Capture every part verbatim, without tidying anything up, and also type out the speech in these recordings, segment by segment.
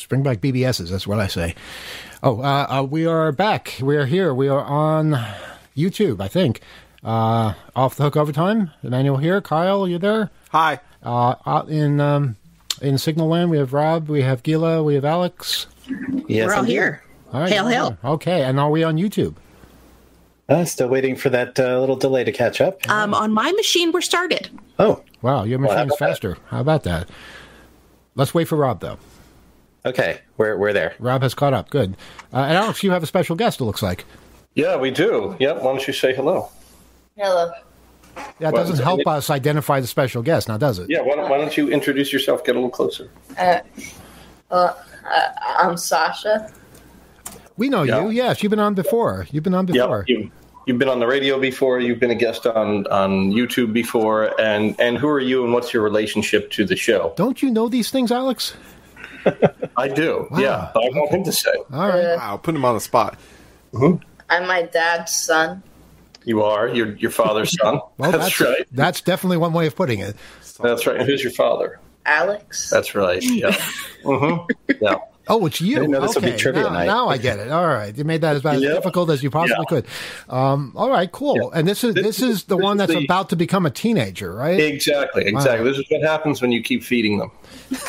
Bring back B B Ss. That's what I say. Oh, uh, uh, we are back. We are here. We are on YouTube, I think. Uh, Off the Hook Overtime. Emmanuel here. Kyle, are you there? Hi. Uh, out in um, in Signal Land, we have Rob, we have Gila, we have Alex. Yes, We're all indeed. here. All right. Hail, hail. Okay, and are we on YouTube? Uh, still waiting for that uh, little delay to catch up. Um, on my machine, we're started. Oh, Wow, your Well, how machine's about that? faster. How about that? Let's wait for Rob, though. okay. We're we're there. Rob has caught up. Good. Uh, and Alex, you have a special guest, it looks like. Yeah, we do. Yep. Why don't you say hello? Hello. That Well, doesn't it- help it- us identify the special guest, now does it? Yeah. Why don't, why don't you introduce yourself? Get a little closer. Uh, uh, I'm Sasha. We know Yeah. you. Yes, you've been on before. You've been on before. Yeah. You, you've been on the radio before. You've been a guest on on YouTube before. And and who are you? And what's your relationship to the show? Don't you know these things, Alex? I do. Yeah. But I want him to say. All right. Uh, Wow, put him on the spot. I'm my dad's son. You are. You're your father's son. Well, that's, right. That's definitely one way of putting it. That's right. And who's your father? Alex. That's right. Yeah. mm-hmm. Yeah. Oh, it's you. didn't know this would be okay, trivia now, night. now I get it. All right, you made that as, as Yeah. difficult as you possibly Yeah. could. Um, all right, cool. Yeah. And this is This- this is the this one is that's the- about to become a teenager, right? Exactly. Exactly. This is what happens when you keep feeding them.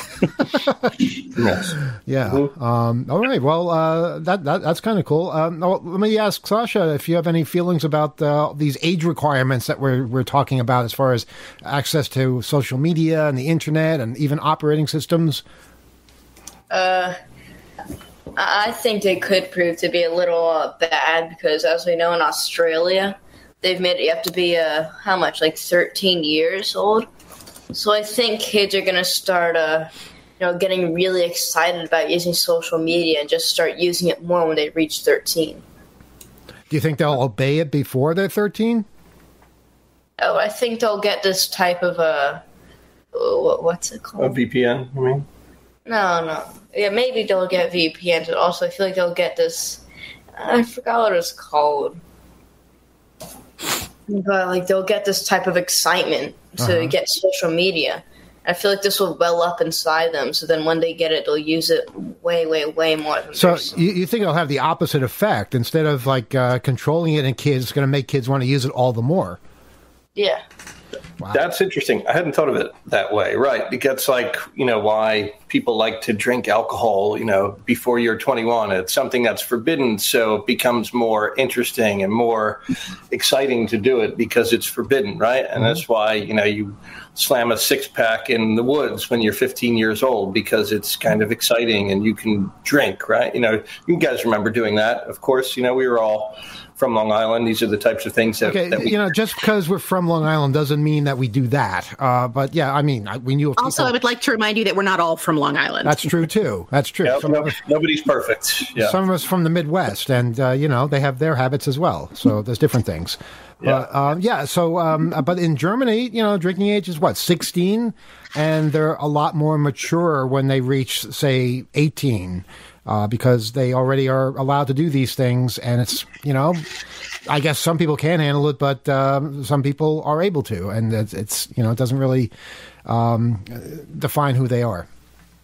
Yes. Yeah. Um, all right. Well, uh, that, that that's kind of cool. Um, now, let me ask Sasha if you have any feelings about uh, these age requirements that we're we're talking about, as far as access to social media and the internet and even operating systems. Uh, I think they could prove to be a little uh, bad because, as we know, in Australia, they've made it you have to be uh, how much, like thirteen years old. So I think kids are gonna start, uh, you know, getting really excited about using social media and just start using it more when they reach thirteen. Do you think they'll obey it before they're thirteen? Oh, I think they'll get this type of uh, what- what's it A called? V P N, I mean? No, no. Yeah, maybe they'll get V P Ns, but also I feel like they'll get this. I forgot what it's called. But like they'll get this type of excitement to Uh-huh. get social media. I feel like this will well up inside them, so then when they get it, they'll use it way, way, way more than So there's- you, you think it'll have the opposite effect? Instead of like uh, controlling it in kids, it's going to make kids want to use it all the more. yeah. Wow. That's interesting. I hadn't thought of it that way. Right. It gets like, you know, why people like to drink alcohol, you know, before you're twenty-one. It's something that's forbidden. So it becomes more interesting and more exciting to do it because it's forbidden. Right. And that's why, you know, you slam a six pack in the woods when you're fifteen years old because it's kind of exciting and you can drink. Right. You know, you guys remember doing that. Of course, you know, we were all from Long Island. These are the types of things that, Okay, that we you know, just because we're from Long Island doesn't mean that we do that. Uh, but yeah, I mean, I- we knew of people. Also, I would like to remind you that we're not all from Long Island. That's true too. That's true. Yeah, Some, no- of us, nobody's perfect. Yeah. some of us from the Midwest, and uh, you know, they have their habits as well. So there's different things. Yeah. But, um, yeah. So, um, but in Germany, you know, drinking age is what, sixteen, and they're a lot more mature when they reach, say, eighteen, uh, because they already are allowed to do these things, and it's, you know. I guess some people can handle it, but um, some people are able to, and it's, it's you know it doesn't really um, define who they are.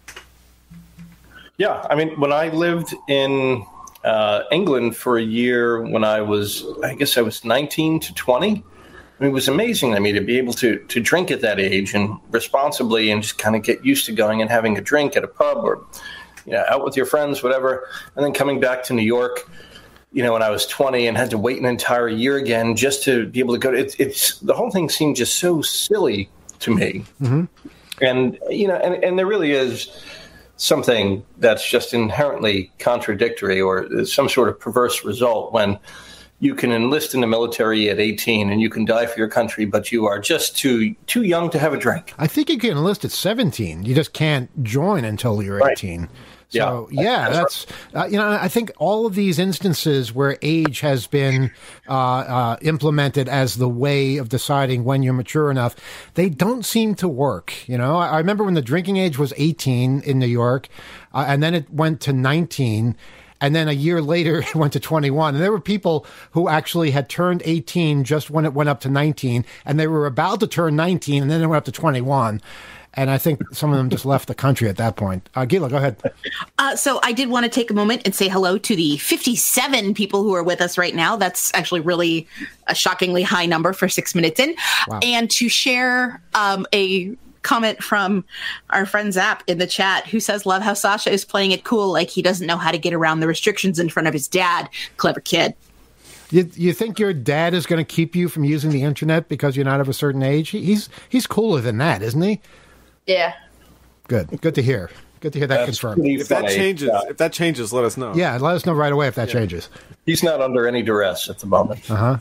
Yeah, I mean, when I lived in uh, England for a year, when I was, I guess I was nineteen to twenty, I mean, it was amazing to me to be able to to drink at that age and responsibly, and just kind of get used to going and having a drink at a pub or, you know, out with your friends, whatever, and then coming back to New York. You know, when I was twenty and had to wait an entire year again just to be able to go to, it's, it's the whole thing seemed just so silly to me. Mm-hmm. And, you know, and, and there really is something that's just inherently contradictory or some sort of perverse result when you can enlist in the military at eighteen and you can die for your country, but you are just too too young to have a drink. I think you can enlist at seventeen. You just can't join until you're Right. eighteen. So, Yeah, yeah, that's that's, uh, you know, I think all of these instances where age has been uh, uh, implemented as the way of deciding when you're mature enough, they don't seem to work. You know, I, I remember when the drinking age was eighteen in New York, uh, and then it went to nineteen. And then a year later, it went to twenty-one. And there were people who actually had turned eighteen just when it went up to nineteen. And they were about to turn nineteen, and then it went up to twenty-one. And I think some of them just left the country at that point. Uh, Gila, go ahead. Uh, so I did want to take a moment and say hello to the fifty-seven people who are with us right now. That's actually really a shockingly high number for six minutes in. Wow. And to share um, a comment from our friend Zap in the chat, who says, love how Sasha is playing it cool like he doesn't know how to get around the restrictions in front of his dad. Clever kid. You, you think your dad is going to keep you from using the internet because you're not of a certain age? He, he's he's cooler than that, isn't he? Yeah. Good. Good to hear. Good to hear that That's confirmed. pretty If that funny. changes, Yeah. if that changes, let us know. Yeah, let us know right away if that changes. He's not under any duress at the moment. Uh-huh.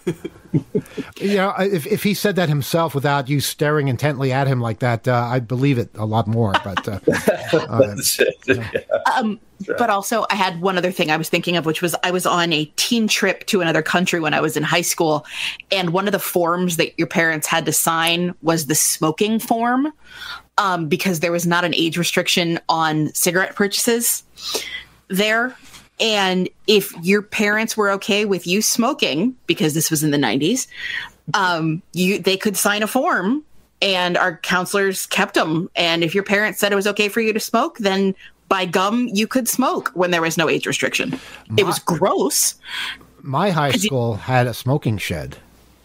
You know, if if he said that himself without you staring intently at him like that, uh, I'd believe it a lot more. But uh, uh, That's it. Yeah. Um, but also, I had one other thing I was thinking of, which was I was on a teen trip to another country when I was in high school. And one of the forms that your parents had to sign was the smoking form, um, because there was not an age restriction on cigarette purchases there. And if your parents were okay with you smoking, because this was in the nineties, um, you they could sign a form, and our counselors kept them. And if your parents said it was okay for you to smoke, then by gum, you could smoke when there was no age restriction. It was gross. my high school had a smoking shed.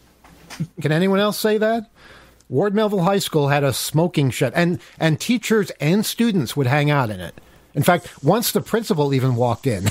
Can anyone else say that? Ward Melville High School had a smoking shed, and, and teachers and students would hang out in it. In fact, once the principal even walked in,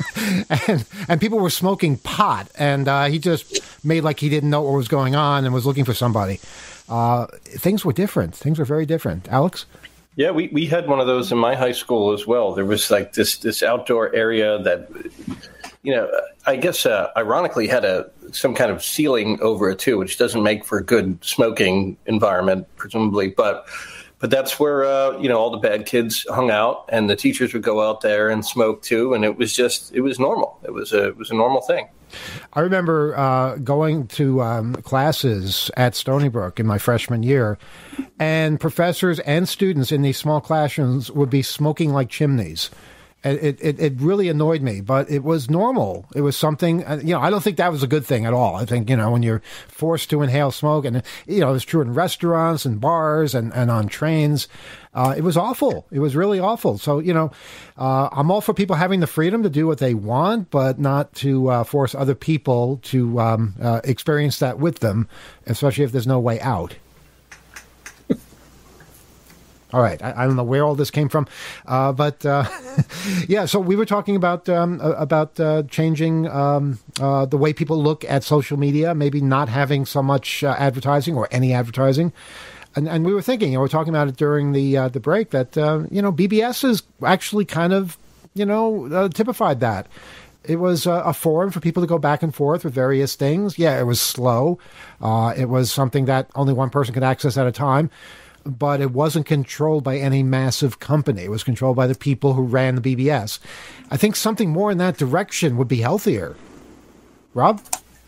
and and people were smoking pot, and uh, he just made like he didn't know what was going on and was looking for somebody. Uh, things were different. Things were very different. Alex? Yeah, we, we had one of those in my high school as well. There was like this this outdoor area that, you know, I guess uh, ironically had a some kind of ceiling over it too, which doesn't make for a good smoking environment, presumably. But but that's where uh, you know all the bad kids hung out, and the teachers would go out there and smoke too, and it was just it was normal. It was a it was a normal thing. I remember uh, going to um, classes at Stony Brook in my freshman year, and professors and students in these small classrooms would be smoking like chimneys. It, it, it really annoyed me, but it was normal. It was something, you know, I don't think that was a good thing at all. I think, you know, when you're forced to inhale smoke, and, you know, it's true in restaurants and bars and, and on trains, uh, it was awful. It was really awful. So, you know, uh, I'm all for people having the freedom to do what they want, but not to uh, force other people to um, uh, experience that with them, especially if there's no way out. All right. I, I don't know where all this came from, uh, but uh, yeah. So we were talking about um, about uh, changing um, uh, the way people look at social media, maybe not having so much uh, advertising or any advertising, and, and we were thinking, you know, we were talking about it during the uh, the break that uh, you know B B S is actually kind of you know uh, typified that. It was uh, a forum for people to go back and forth with various things. Yeah, it was slow. Uh, it was something that only one person could access at a time. But it wasn't controlled by any massive company. It was controlled by the people who ran the B B S. I think something more in that direction would be healthier. Rob?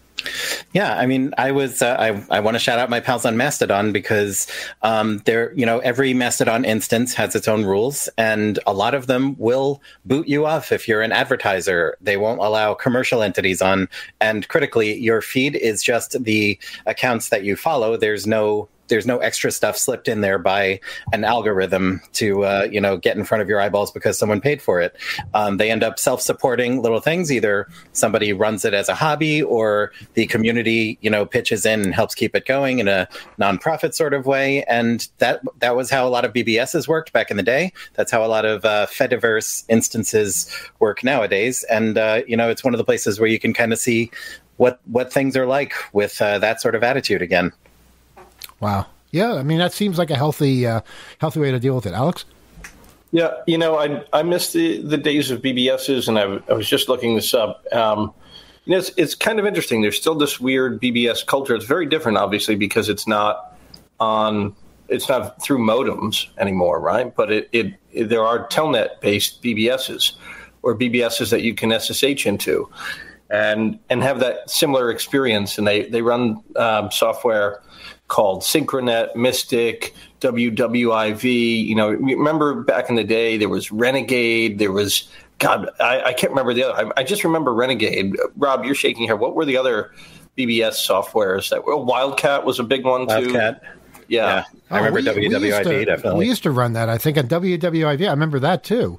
Yeah, I mean, I was, uh, I, I want to shout out my pals on Mastodon because um, they're, you know, every Mastodon instance has its own rules, and a lot of them will boot you off if you're an advertiser. They won't allow commercial entities on. And critically, your feed is just the accounts that you follow. There's no There's no extra stuff slipped in there by an algorithm to, uh, you know, get in front of your eyeballs because someone paid for it. Um, they end up self-supporting little things. Either somebody runs it as a hobby, or the community, you know, pitches in and helps keep it going in a nonprofit sort of way. And that that was how a lot of B B Ss worked back in the day. That's how a lot of uh, Fediverse instances work nowadays. And, uh, you know, it's one of the places where you can kind of see what, what things are like with uh, that sort of attitude again. Wow. Yeah, I mean, that seems like a healthy uh, healthy way to deal with it. Alex? Yeah, you know, I I miss the, the days of B B Ss, and I, I was just looking this up. Um, you know, it's, it's kind of interesting. There's still this weird B B S culture. It's very different, obviously, because it's not on, it's not through modems anymore, right? But it, it, it there are Telnet-based B B Ss, or B B Ss that you can S S H into, and and have that similar experience. And they they run um, software called Synchronet, Mystic, W W I V. You know, remember back in the day, there was Renegade. There was, God, I, I can't remember the other. I, I just remember Renegade. Rob, you're shaking here. What were the other B B S softwares that were? Wildcat was a big one too. Wildcat. Yeah. Yeah, I remember we- we W W I D, used to- definitely. We used to run that, I think, at W W I D. I remember that, too.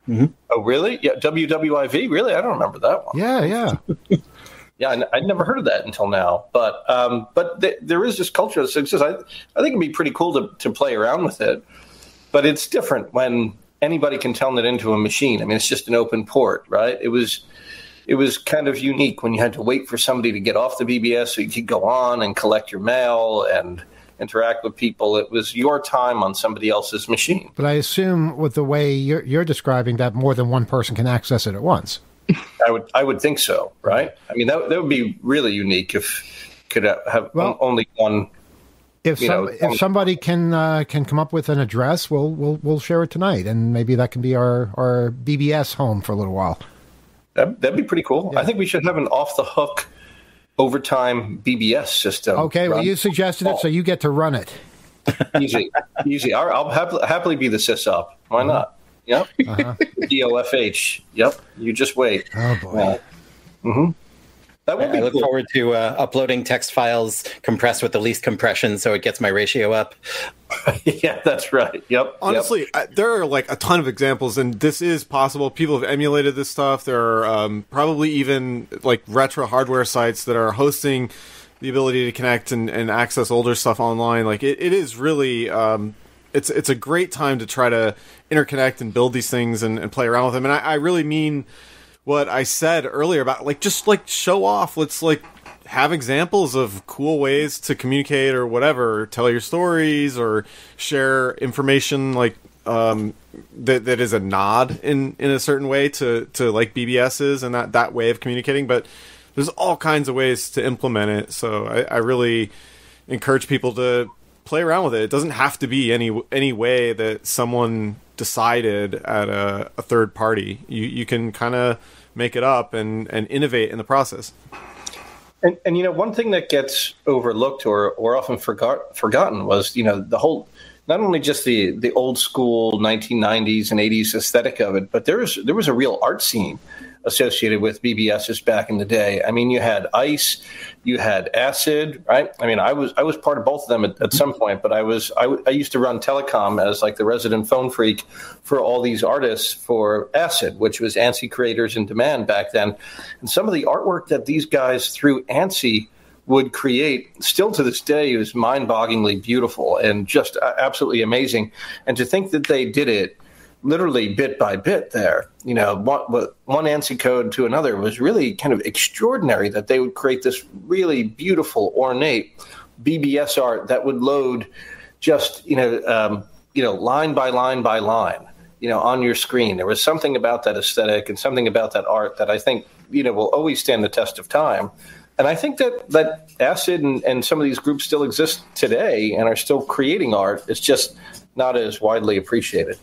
Oh, really? Yeah. W W I V? Really? I don't remember that one. Yeah, yeah. Yeah, I- I'd never heard of that until now. But um, but th- there is this culture that exists. I, I think it'd be pretty cool to, to play around with it. But it's different when anybody can turn it into a machine. I mean, it's just an open port, right? It was it was kind of unique when you had to wait for somebody to get off the B B S so you could go on and collect your mail and interact with people. It was your time on somebody else's machine. But I assume with the way you're, you're describing that more than one person can access it at once. I would I would think so, right? I mean, that that would be really unique if could have Well- on- only one. If You some, know, if somebody can uh, can come up with an address, we'll we'll we'll share it tonight, and maybe that can be our, our B B S home for a little while. That, that'd be pretty cool. I think we should have an off the hook overtime B B S system. Okay, well, run. you suggested it, so you get to run it. easy, easy. I'll, I'll happily, happily be the sysop. Why not? Yep. Uh-huh. D O F H. Yep. You just wait. Oh boy. Mm-hmm. That would be I look cool. forward to uh, uploading text files compressed with the least compression so it gets my ratio up. Yeah, that's right. Yep. Honestly, yep. I, there are like a ton of examples, and this is possible. People have emulated this stuff. There are um, probably even like retro hardware sites that are hosting the ability to connect and, and access older stuff online. Like it, it is really, um, it's it's a great time to try to interconnect and build these things and, and play around with them. And I, I really mean what I said earlier about like just like show off. Let's like have examples of cool ways to communicate or whatever, tell your stories or share information like um, that that is a nod in, in a certain way to, to like B B S's and that, that way of communicating. But there's all kinds of ways to implement it. So I, I really encourage people to play around with it. It doesn't have to be any any way that someone decided at a, a third party. You you can kind of make it up and, and innovate in the process. And, and you know, one thing that gets overlooked or or often forgot forgotten was, you know, the whole, not only just the the old school nineteen nineties and eighties aesthetic of it, but there was there was a real art scene associated with B B Ss back in the day. I mean, you had ICE, you had ACID, right? I mean, I was I was part of both of them at, at some point, but I was I, w- I used to run telecom as like the resident phone freak for all these artists for ACID, which was ANSI Creators in Demand back then. And some of the artwork that these guys through ANSI would create still to this day is mind-bogglingly beautiful and just uh, absolutely amazing. And to think that they did it literally bit by bit there, you know, one, one ANSI code to another was really kind of extraordinary that they would create this really beautiful, ornate B B S art that would load just, you know, um, you know, line by line by line, you know, on your screen. There was something about that aesthetic and something about that art that I think, you know, will always stand the test of time. And I think that, that ACID and, and some of these groups still exist today and are still creating art. It's just not as widely appreciated.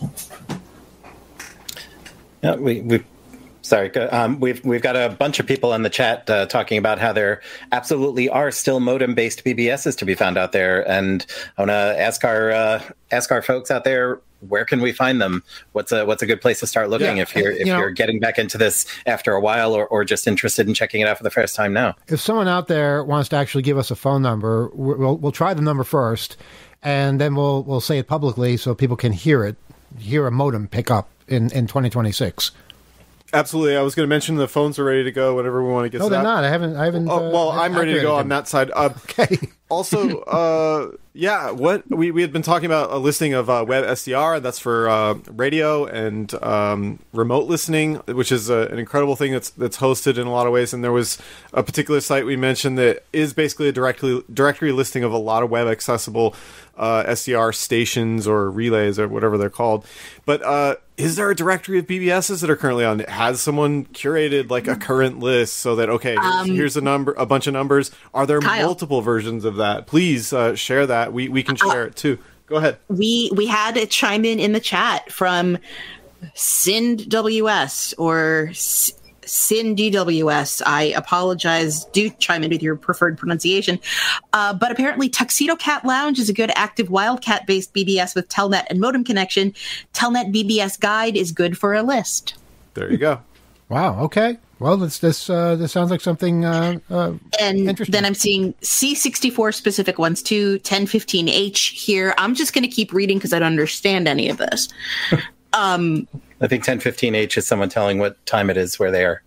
Yeah, we we sorry, go- um, we've we've got a bunch of people in the chat uh, talking about how there absolutely are still modem-based B B Ss to be found out there, and I want to ask our uh, ask our folks out there, where can we find them? What's a what's a good place to start looking Yeah, if you're if you know- you're getting back into this after a while, or, or just interested in checking it out for the first time now? If someone out there wants to actually give us a phone number, we'll we'll try the number first, and then we'll we'll say it publicly so people can hear it, hear a modem pick up in, in twenty twenty-six. Absolutely. I was going to mention the phones are ready to go whenever we want to get No, to they're that. not. I haven't. I haven't. Oh, uh, well, I'm ready to go activated on them. that side. Uh, Okay. Also, uh, yeah, what we, we had been talking about a listing of uh, Web S D R. That's for uh, radio and um, remote listening, which is a, an incredible thing that's that's hosted in a lot of ways. And there was a particular site we mentioned that is basically a directly directory listing of a lot of web accessible uh, S D R stations or relays or whatever they're called. But uh, is there a directory of B B Ss that are currently on? Has someone curated like a current list so that, okay, here's, Um, here's a number, a bunch of numbers. Are there Kyle. multiple versions of that? Please uh, share that. We we can share it too. Go ahead. we we had a chime in in the chat from Sind W S or S- Sin D W S. I apologize. Do chime in with your preferred pronunciation. Uh, but apparently, Tuxedo Cat Lounge is a good active Wildcat based B B S with Telnet and modem connection. Telnet B B S guide is good for a list. There you go. Wow. Okay. Well, this this uh, this sounds like something uh, uh, and interesting. Then I'm seeing C sixty-four specific ones too. ten fifteen H here. I'm just going to keep reading because I don't understand any of this. um, I think ten fifteen H is someone telling what time it is where they are.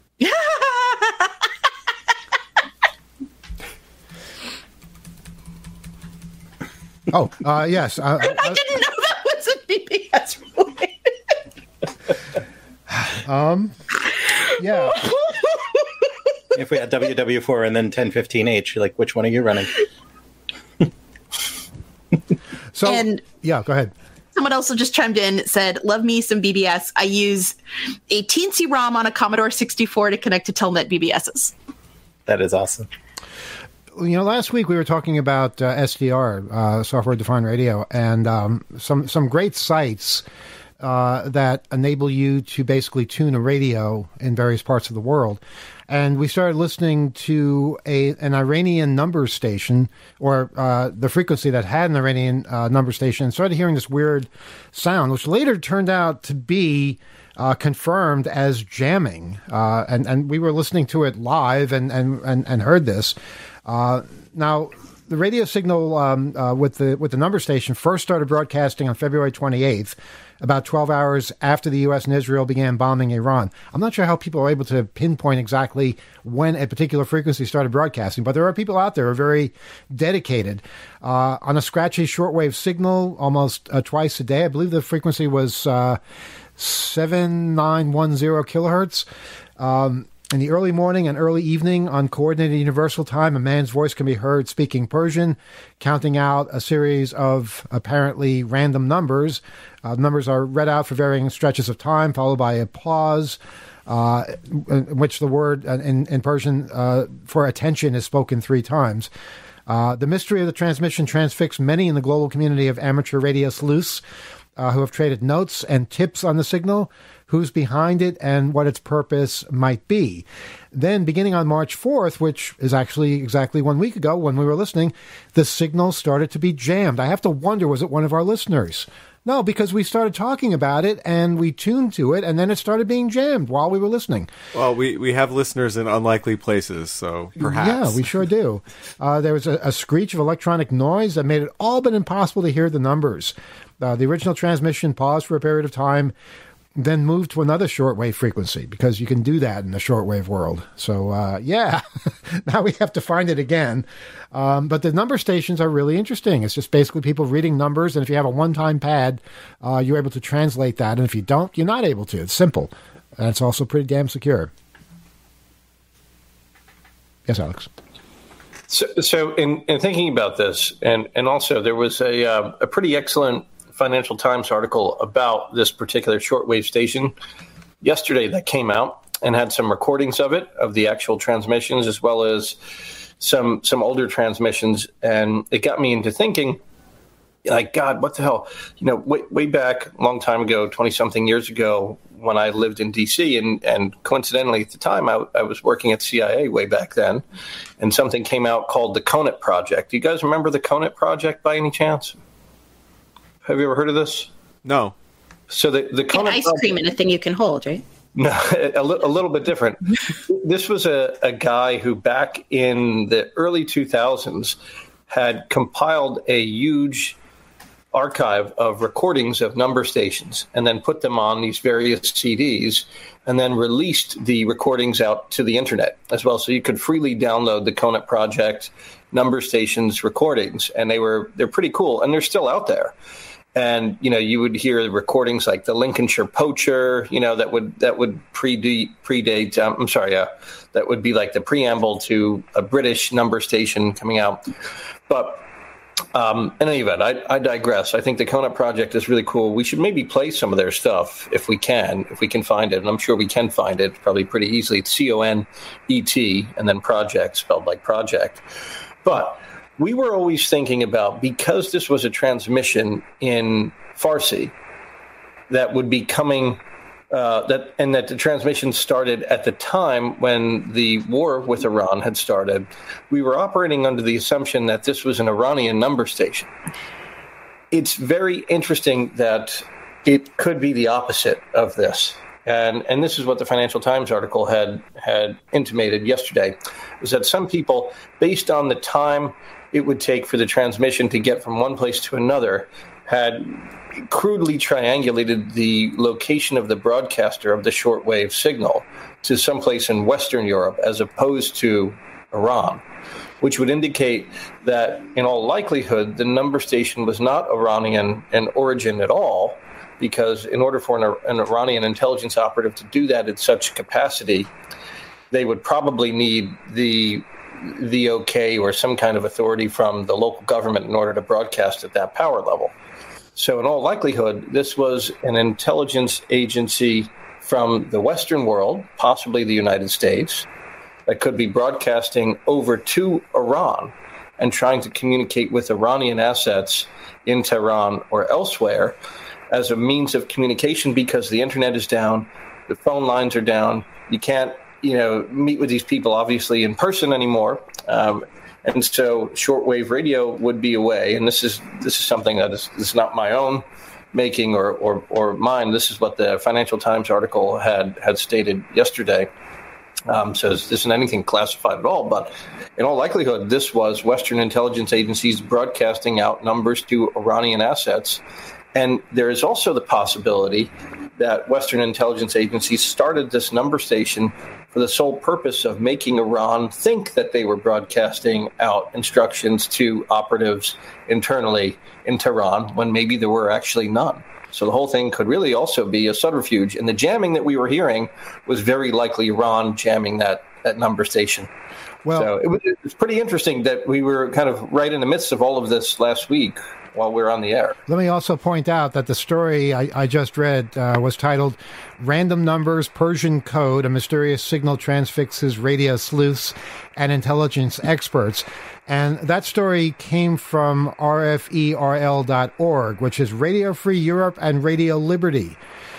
Oh, uh, yes. Uh, I uh, didn't know that was a B B S related. um, yeah. If we had W W four and then ten fifteen H, like, which one are you running? So, And- yeah, go ahead. Someone else just chimed in, said, love me some B B S. I use a Teensy ROM on a Commodore sixty-four to connect to Telnet B B Ss. That is awesome. You know, last week we were talking about uh, S D R, uh, software defined radio, and um, some some great sites uh, that enable you to basically tune a radio in various parts of the world. And we started listening to a an Iranian number station, or uh, the frequency that had an Iranian uh, number station, and started hearing this weird sound, which later turned out to be uh, confirmed as jamming. Uh, and, and we were listening to it live and, and, and, and heard this. Uh, now, the radio signal um, uh, with the with the number station first started broadcasting on February twenty-eighth, about twelve hours after the U S and Israel began bombing Iran. I'm not sure how people are able to pinpoint exactly when a particular frequency started broadcasting, but there are people out there who are very dedicated. Uh, on a scratchy shortwave signal, almost uh, twice a day, I believe the frequency was uh, seven nine one zero kilohertz. Um, In the early morning and early evening on Coordinated Universal Time, a man's voice can be heard speaking Persian, counting out a series of apparently random numbers. Uh, numbers are read out for varying stretches of time, followed by a pause, uh, in which the word in, in Persian uh, for attention is spoken three times. Uh, the mystery of the transmission transfixed many in the global community of amateur radio sleuths uh, who have traded notes and tips on the signal, who's behind it, and what its purpose might be. Then, beginning on March fourth, which is actually exactly one week ago when we were listening, the signal started to be jammed. I have to wonder, was it one of our listeners? No, because we started talking about it, and we tuned to it, and then it started being jammed while we were listening. Well, we, we have listeners in unlikely places, so perhaps. Yeah, we sure do. Uh, there was a, a screech of electronic noise that made it all but impossible to hear the numbers. Uh, the original transmission paused for a period of time, then move to another shortwave frequency, because you can do that in the shortwave world. So, uh, yeah, now we have to find it again. Um, but the number stations are really interesting. It's just basically people reading numbers, and if you have a one-time pad, uh, you're able to translate that. And if you don't, you're not able to. It's simple. And it's also pretty damn secure. Yes, Alex? So, so in, in thinking about this, and, and also there was a, uh, a pretty excellent Financial Times article about this particular shortwave station yesterday that came out and had some recordings of it, of the actual transmissions, as well as some some older transmissions. And it got me into thinking, like, God, what the hell? You know, way, way back a long time ago, twenty-something years ago, when I lived in D C, and, and coincidentally at the time, I, I was working at C I A way back then, and something came out called the CONUT Project. Do you guys remember the CONUT Project by any chance? Have you ever heard of this? No. So the the An ice cream in a thing you can hold, right? No, a, li- a little bit different. This was a, a guy who back in the early two thousands had compiled a huge archive of recordings of number stations and then put them on these various C Ds and then released the recordings out to the internet as well. So you could freely download the CONUT Project number stations recordings, and they were they're pretty cool, and they're still out there. And, you know, you would hear recordings like the Lincolnshire Poacher, you know, that would that would predate, predate um, I'm sorry, uh, that would be like the preamble to a British number station coming out. But um, in any event, I, I digress. I think the CONUT Project is really cool. We should maybe play some of their stuff if we can, if we can find it. And I'm sure we can find it probably pretty easily. It's C O N E T and then project, spelled like project. But we were always thinking about, because this was a transmission in Farsi that would be coming, uh, that and that the transmission started at the time when the war with Iran had started, we were operating under the assumption that this was an Iranian number station. It's very interesting that it could be the opposite of this. And and this is what the Financial Times article had had intimated yesterday, was that some people, based on the time it would take for the transmission to get from one place to another, had crudely triangulated the location of the broadcaster of the shortwave signal to someplace in Western Europe as opposed to Iran, which would indicate that in all likelihood the number station was not Iranian in origin at all, because in order for an, an Iranian intelligence operative to do that at such capacity, they would probably need the the okay or some kind of authority from the local government in order to broadcast at that power level. So in all likelihood, this was an intelligence agency from the Western world, possibly the United States, that could be broadcasting over to Iran and trying to communicate with Iranian assets in Tehran or elsewhere as a means of communication, because the internet is down, the phone lines are down, you can't, you know, meet with these people obviously in person anymore. Um, and so shortwave radio would be a way, and this is this is something that is, is not my own making or, or, or mine. This is what the Financial Times article had, had stated yesterday. Um, so this isn't anything classified at all, but in all likelihood, this was Western intelligence agencies broadcasting out numbers to Iranian assets. And there is also the possibility that Western intelligence agencies started this number station for the sole purpose of making Iran think that they were broadcasting out instructions to operatives internally in Tehran when maybe there were actually none. So the whole thing could really also be a subterfuge. And the jamming that we were hearing was very likely Iran jamming that, that number station. Well, so it was, it was pretty interesting that we were kind of right in the midst of all of this last week while we were on the air. Let me also point out that the story I, I just read uh, was titled Random Numbers, Persian Code, a Mysterious Signal Transfixes Radio Sleuths and Intelligence Experts. And that story came from R F E R L dot org, which is Radio Free Europe and Radio Liberty.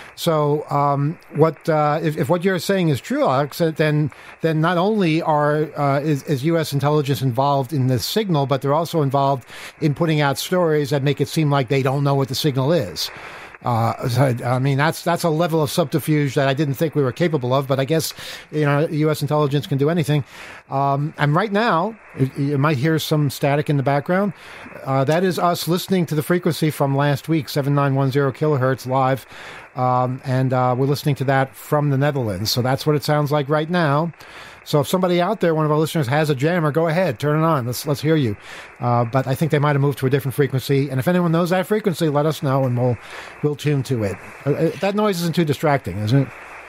So, um, what uh, if, if what you're saying is true, Alex? Then, then not only are uh, is, is U S intelligence involved in this signal, but they're also involved in putting out stories that make it seem like they don't know what the signal is. Uh, so, I mean, that's that's a level of subterfuge that I didn't think we were capable of, but I guess, you know, U S intelligence can do anything. Um, and right now, you might hear some static in the background. Uh, that is us listening to the frequency from last week, seven nine one zero kilohertz live. Um, and uh, we're listening to that from the Netherlands. So that's what it sounds like right now. So if somebody out there, one of our listeners, has a jammer, go ahead, turn it on. Let's let's hear you. Uh, but I think they might have moved to a different frequency. And if anyone knows that frequency, let us know, and we'll we'll tune to it. Uh, that noise isn't too distracting, isn't it?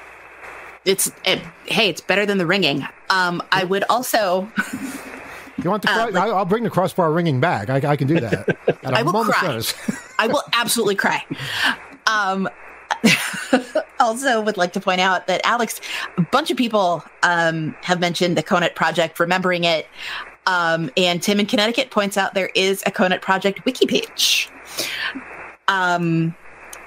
It's it, hey, it's better than the ringing. Um, I would also. You want the? Cro- uh, like, I'll bring the crossbar ringing back. I, I can do that. At a I will moment's cry. notice. I will absolutely cry. Um, also would like to point out that, Alex, a bunch of people um, have mentioned the Conet Project, remembering it. Um, and Tim in Connecticut points out there is a Conet Project wiki page. Um,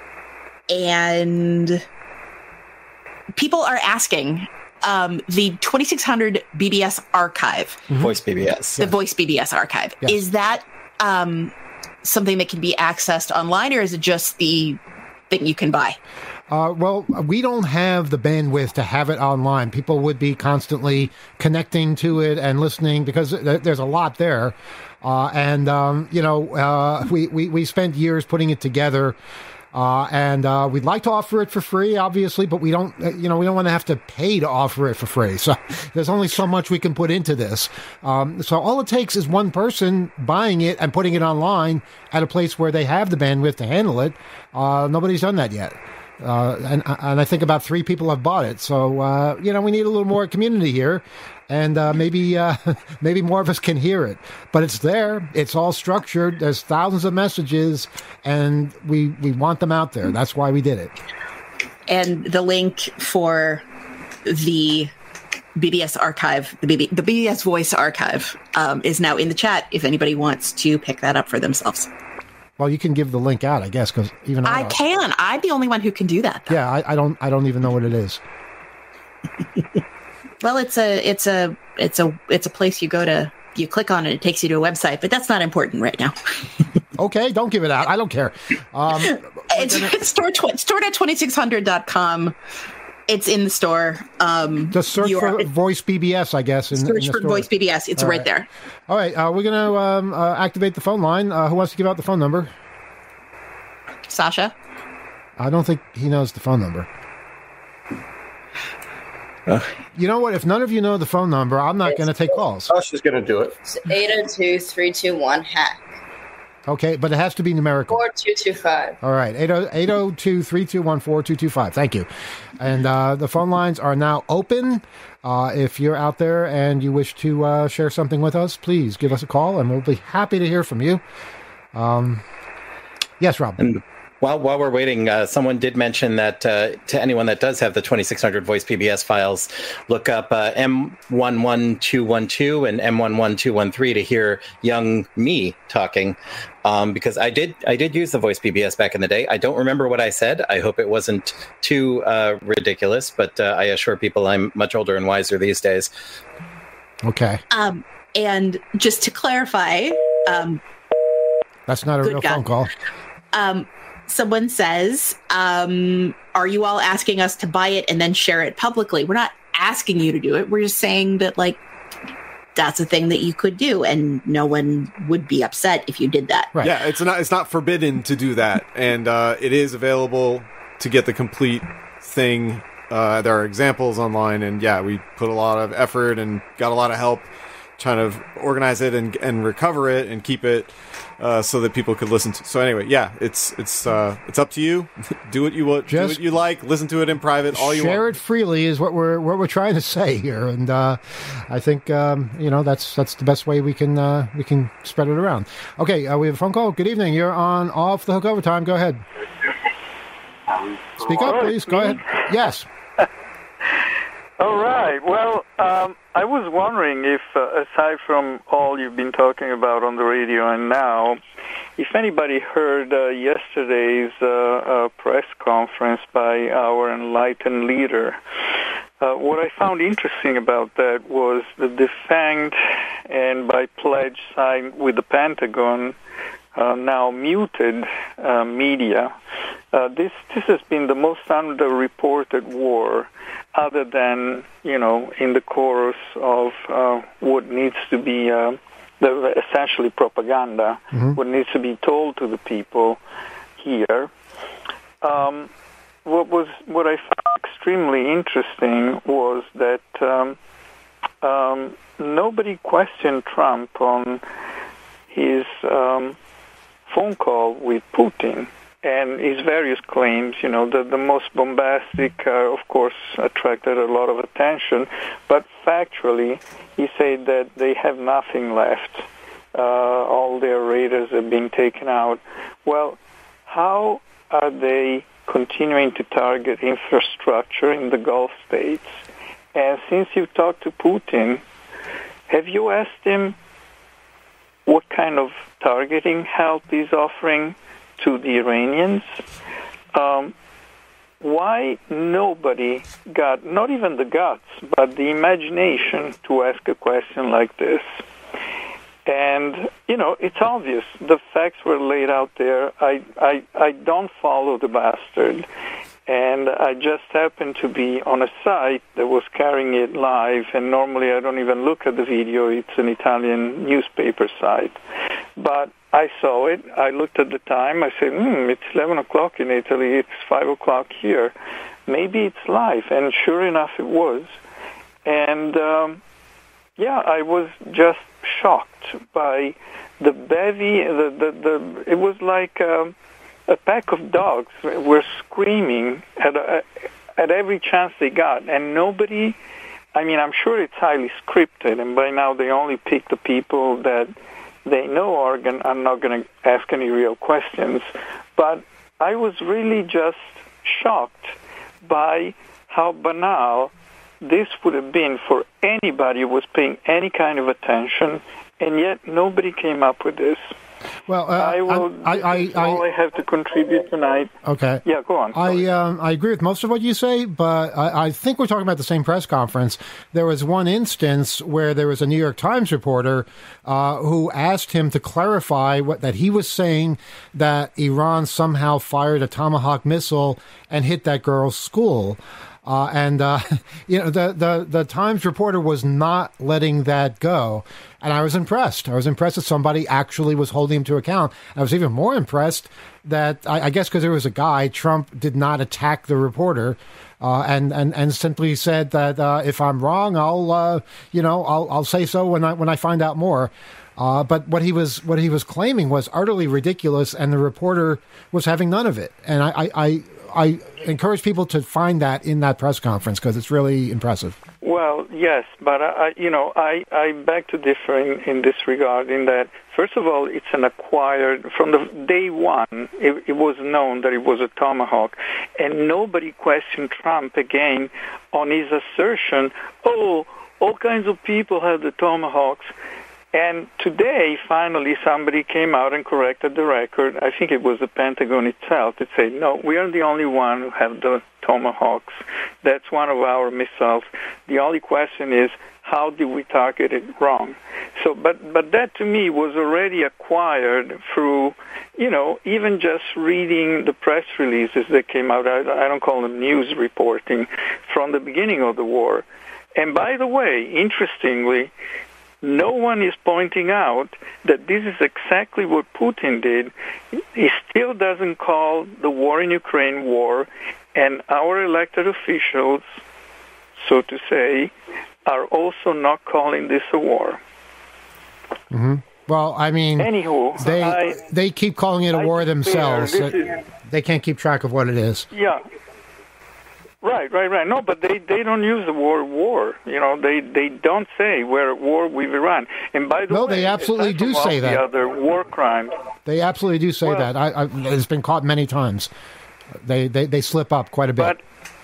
and people are asking, um, the twenty-six hundred B B S archive. Mm-hmm. Voice B B S. The yeah. Voice B B S archive. Yes. Is that um, something that can be accessed online, or is it just the thing you can buy? Uh, well, we don't have the bandwidth to have it online. People would be constantly connecting to it and listening because th- there's a lot there. Uh, and, um, you know, uh, we, we, we spent years putting it together. Uh, and uh, we'd like to offer it for free, obviously, but we don't, uh, you know, we don't want to have to pay to offer it for free. So there's only so much we can put into this. Um, so all it takes is one person buying it and putting it online at a place where they have the bandwidth to handle it. Uh, nobody's done that yet. Uh, and, and I think about three people have bought it. So, uh, you know, we need a little more community here. And uh, maybe uh, maybe more of us can hear it. But it's there. It's all structured. There's thousands of messages, and we, we want them out there. That's why we did it. And the link for the B B S archive, the B B, the B B S Voice archive, um, is now in the chat if anybody wants to pick that up for themselves. Well, you can give the link out, I guess, because even I, I can. I'm the only one who can do that, though. Yeah, I, I don't. I don't even know what it is. Well, it's a, it's a, it's a, it's a place you go to. You click on it, it takes you to a website, but that's not important right now. Okay, don't give it out. I don't care. Um, it's it's stored, tw- stored at twenty-six hundred dot com. It's in the store. Um, Just search you for are- Voice B B S, I guess. In, Search in the for store. Voice B B S. It's All right right. there. All right, uh, we're going to um, uh, activate the phone line. Uh, who wants to give out the phone number? Sasha? I don't think he knows the phone number. Uh, You know what? If none of you know the phone number, I'm not going to take calls. Sasha's going to do it. It's eight oh two, three two one, hack. Okay, but it has to be numerical. four two two five. All right, eight oh two, three two one, four two two five. Thank you. And uh, the phone lines are now open. Uh, if you're out there and you wish to uh, share something with us, please give us a call, and we'll be happy to hear from you. Um, yes, Rob. And while while we're waiting, uh, someone did mention that uh, to anyone that does have the twenty-six hundred Voice P B S files, look up uh, M one one two one two and M one one two one three to hear young me talking. Um, because I did I did use the Voice P B S back in the day. I don't remember what I said. I hope it wasn't too uh, ridiculous, but uh, I assure people I'm much older and wiser these days. Okay. Um, and just to clarify, um, That's not a Good real God. phone call. um, someone says, um, are you all asking us to buy it and then share it publicly? We're not asking you to do it. We're just saying that, like, that's a thing that you could do, and no one would be upset if you did that. Right. Yeah, it's not it's not forbidden to do that, and uh, it is available to get the complete thing. Uh, there are examples online, and yeah, we put a lot of effort and got a lot of help trying to organize it and and recover it and keep it uh, so that people could listen to. So anyway, yeah, it's it's uh, it's up to you. do what you want, do Just what you like. Listen to it in private. All you Share want. it freely is what we're what we're trying to say here, and uh, I think um, you know that's that's the best way we can uh, we can spread it around. Okay, uh, we have a phone call. Good evening. You're on Off the Hook Overtime. Go ahead. Speak up, please. Go ahead. Yes. All right. Well, um, I was wondering if, uh, aside from all you've been talking about on the radio and now, if anybody heard uh, yesterday's uh, uh, press conference by our enlightened leader. Uh, what I found interesting about that was the defunct and by pledge signed with the Pentagon, uh, now muted uh, media. Uh, this this has been the most underreported war, other than, you know, in the chorus of uh, what needs to be uh, the, essentially propaganda, mm-hmm. what needs to be told to the people here. Um, what was what I found extremely interesting was that um, um, nobody questioned Trump on his um, phone call with Putin. And his various claims, you know, the, the most bombastic, uh, of course, attracted a lot of attention. But factually, he said that they have nothing left. Uh, all their raiders are being taken out. Well, how are they continuing to target infrastructure in the Gulf states? And since you've talked to Putin, have you asked him what kind of targeting help he's offering to the Iranians? Um, why nobody got, not even the guts, but the imagination to ask a question like this? And, you know, it's obvious. The facts were laid out there. I, I, I don't follow the bastard. And I just happened to be on a site that was carrying it live, and normally I don't even look at the video. It's an Italian newspaper site. But I saw it. I looked at the time. I said, hmm, it's eleven o'clock in Italy. It's five o'clock here. Maybe it's live. And sure enough, it was. And, um, yeah, I was just shocked by the bevy. The, the, the, it was like um, a pack of dogs were screaming at, a, at every chance they got. And nobody, I mean, I'm sure it's highly scripted. And by now they only pick the people that they know are, gonna, are not going to ask any real questions. But I was really just shocked by how banal this would have been for anybody who was paying any kind of attention, and yet nobody came up with this. Well, uh, I will. I, I, I, all I have to contribute tonight. Okay. Yeah, go on. I um, I agree with most of what you say, but I, I think we're talking about the same press conference. There was one instance where there was a New York Times reporter uh, who asked him to clarify what that he was saying that Iran somehow fired a Tomahawk missile and hit that girl's school. Uh, and, uh, you know, the, the, the Times reporter was not letting that go. And I was impressed. I was impressed that somebody actually was holding him to account. I was even more impressed that, I, I guess because there was a guy, Trump did not attack the reporter uh, and, and, and simply said that uh, if I'm wrong, I'll, uh, you know, I'll, I'll say so when I, when I find out more. Uh, but what he was what he was claiming was utterly ridiculous, and the reporter was having none of it. And I, I, I I encourage people to find that in that press conference because it's really impressive. Well, yes, but I, you know, I, I beg to differ in, in this regard. In that, first of all, it's an acquired from the day one. It, it was known that it was a Tomahawk, and nobody questioned Trump again on his assertion. Oh, all kinds of people have the Tomahawks. And today, finally, somebody came out and corrected the record. I think it was the Pentagon itself that said, no, we are the only one who have the Tomahawks. That's one of our missiles. The only question is, how did we target it wrong? So, but, but that to me was already acquired through, you know, even just reading the press releases that came out. I, I don't call them news reporting from the beginning of the war. And by the way, interestingly, no one is pointing out that this is exactly what Putin did. He still doesn't call the war in Ukraine war, and our elected officials, so to say, are also not calling this a war. Mm-hmm. Well, I mean, Anywho, they I, they keep calling it a I war themselves. This is, they can't keep track of what it is. Yeah. Right, right, right. No, but they, they don't use the word war. You know, they, they don't say we're at war with Iran. And by the no, way, they absolutely do say that. The other war crimes. They absolutely do say well, that. I, I, it's been caught many times. They, they they slip up quite a bit.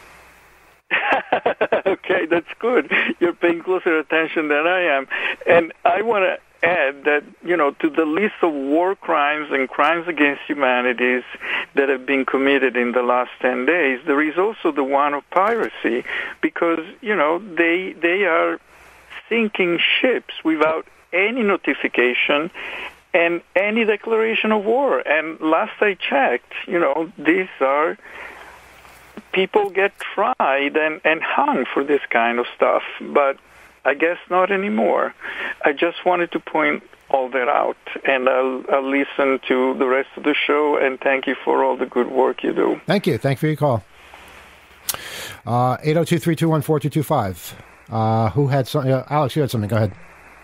But okay, that's good. You're paying closer attention than I am, and I want to add that, you know, to the list of war crimes and crimes against humanity that have been committed in the last ten days, there is also the one of piracy, because, you know, they they are sinking ships without any notification and any declaration of war. And last I checked, you know, these are people get tried and, and hung for this kind of stuff, but I guess not anymore. I just wanted to point all that out, and I'll, I'll listen to the rest of the show, and thank you for all the good work you do. Thank you. Thank you for your call. Uh, eight oh two, three two one, four two two five. Uh, who had something? Uh, Alex, you had something. Go ahead.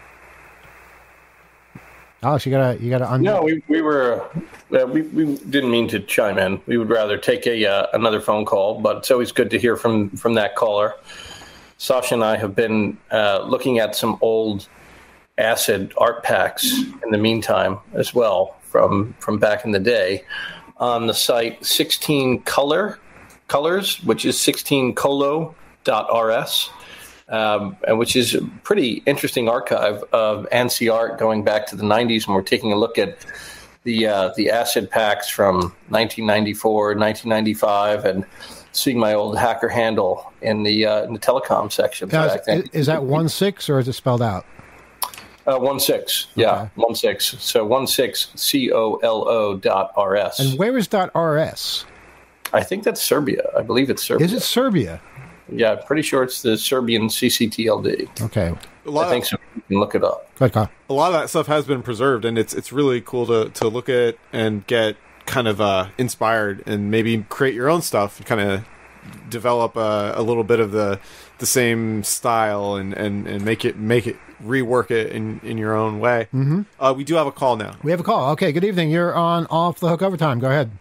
Alex, you gotta, you gotta. Un- no, we we were, uh, we we didn't mean to chime in. We would rather take a uh, another phone call, but it's always good to hear from from that caller. Sasha and I have been uh, looking at some old acid art packs in the meantime as well from from back in the day on the site sixteen color colors, which is sixteen colo dot r s. Um, and which is a pretty interesting archive of ANSI art going back to the nineties, and we're taking a look at the uh, the acid packs from nineteen ninety-four, nineteen ninety-five, and seeing my old hacker handle in the uh, in the telecom section. Now, is, is that one six or is it spelled out? Uh, one six, yeah, okay. one six. So one six c o l o dot r s. And where is dot rs? I think that's Serbia. I believe it's Serbia. Is it Serbia? Yeah, pretty sure it's the Serbian C C T L D. Okay. I think so. You can look it up. Good call. A lot of that stuff has been preserved, and it's it's really cool to, to look at and get kind of uh, inspired and maybe create your own stuff, kind of develop a, a little bit of the the same style and, and, and make it make it rework it in, in your own way. Mm-hmm. Uh, we do have a call now. We have a call. Okay, good evening. You're on Off the Hook Overtime. Go ahead.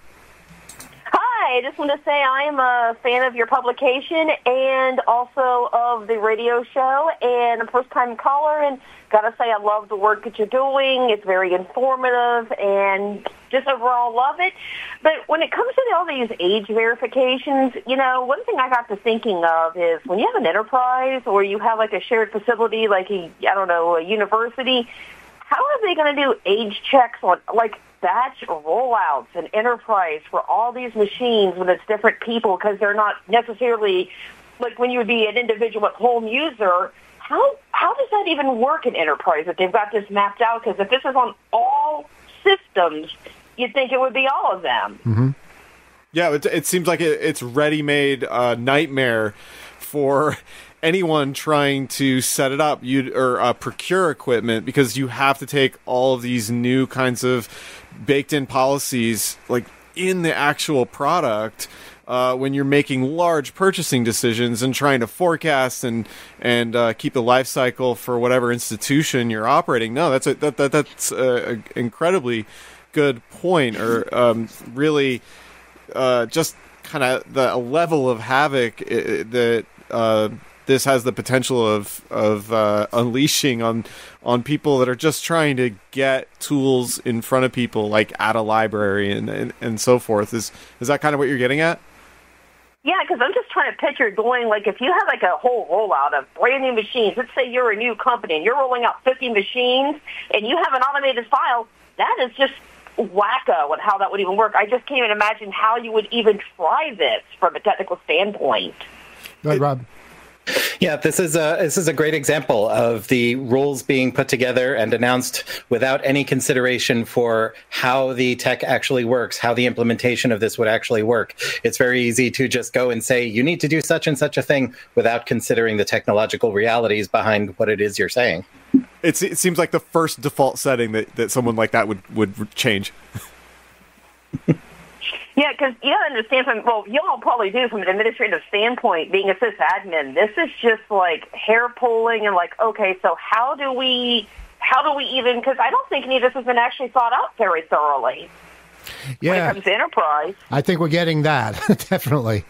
I just want to say I am a fan of your publication and also of the radio show, and a first-time caller, and got to say I love the work that you're doing. It's very informative, and just overall love it. But when it comes to all these age verifications, you know, one thing I got to thinking of is when you have an enterprise or you have like a shared facility, like a, I don't know, a university, how are they going to do age checks on, like, batch rollouts and enterprise for all these machines when it's different people, because they're not necessarily like when you would be an individual home user? How how does that even work in enterprise if they've got this mapped out? Because if this is on all systems, you'd think it would be all of them. Mm-hmm. Yeah, it, it seems like it, it's ready-made uh, nightmare for anyone trying to set it up you or uh, procure equipment, because you have to take all of these new kinds of baked-in policies like in the actual product uh, when you're making large purchasing decisions and trying to forecast and and uh, keep the life cycle for whatever institution you're operating. No, that's a, that, that that's an incredibly good point, or um, really uh, just kind of the level of havoc that uh, this has the potential of of uh, unleashing on on people that are just trying to get tools in front of people, like at a library and and, and so forth. Is is that kind of what you're getting at? Yeah, because I'm just trying to picture going, like, if you have, like, a whole rollout of brand new machines, let's say you're a new company and you're rolling out fifty machines and you have an automated file, that is just wacko and how that would even work. I just can't even imagine how you would even try this from a technical standpoint. Go ahead, Rob. Yeah, this is a this is a great example of the rules being put together and announced without any consideration for how the tech actually works, how the implementation of this would actually work. It's very easy to just go and say, you need to do such and such a thing without considering the technological realities behind what it is you're saying. It's, it seems like the first default setting that, that someone like that would, would change. Yeah, because you got to understand from, well, you all probably do from an administrative standpoint, being a sysadmin, this is just like hair pulling and like, okay, so how do we, how do we even, because I don't think any of this has been actually thought out very thoroughly. Yeah. When it comes to enterprise. I think we're getting that, definitely.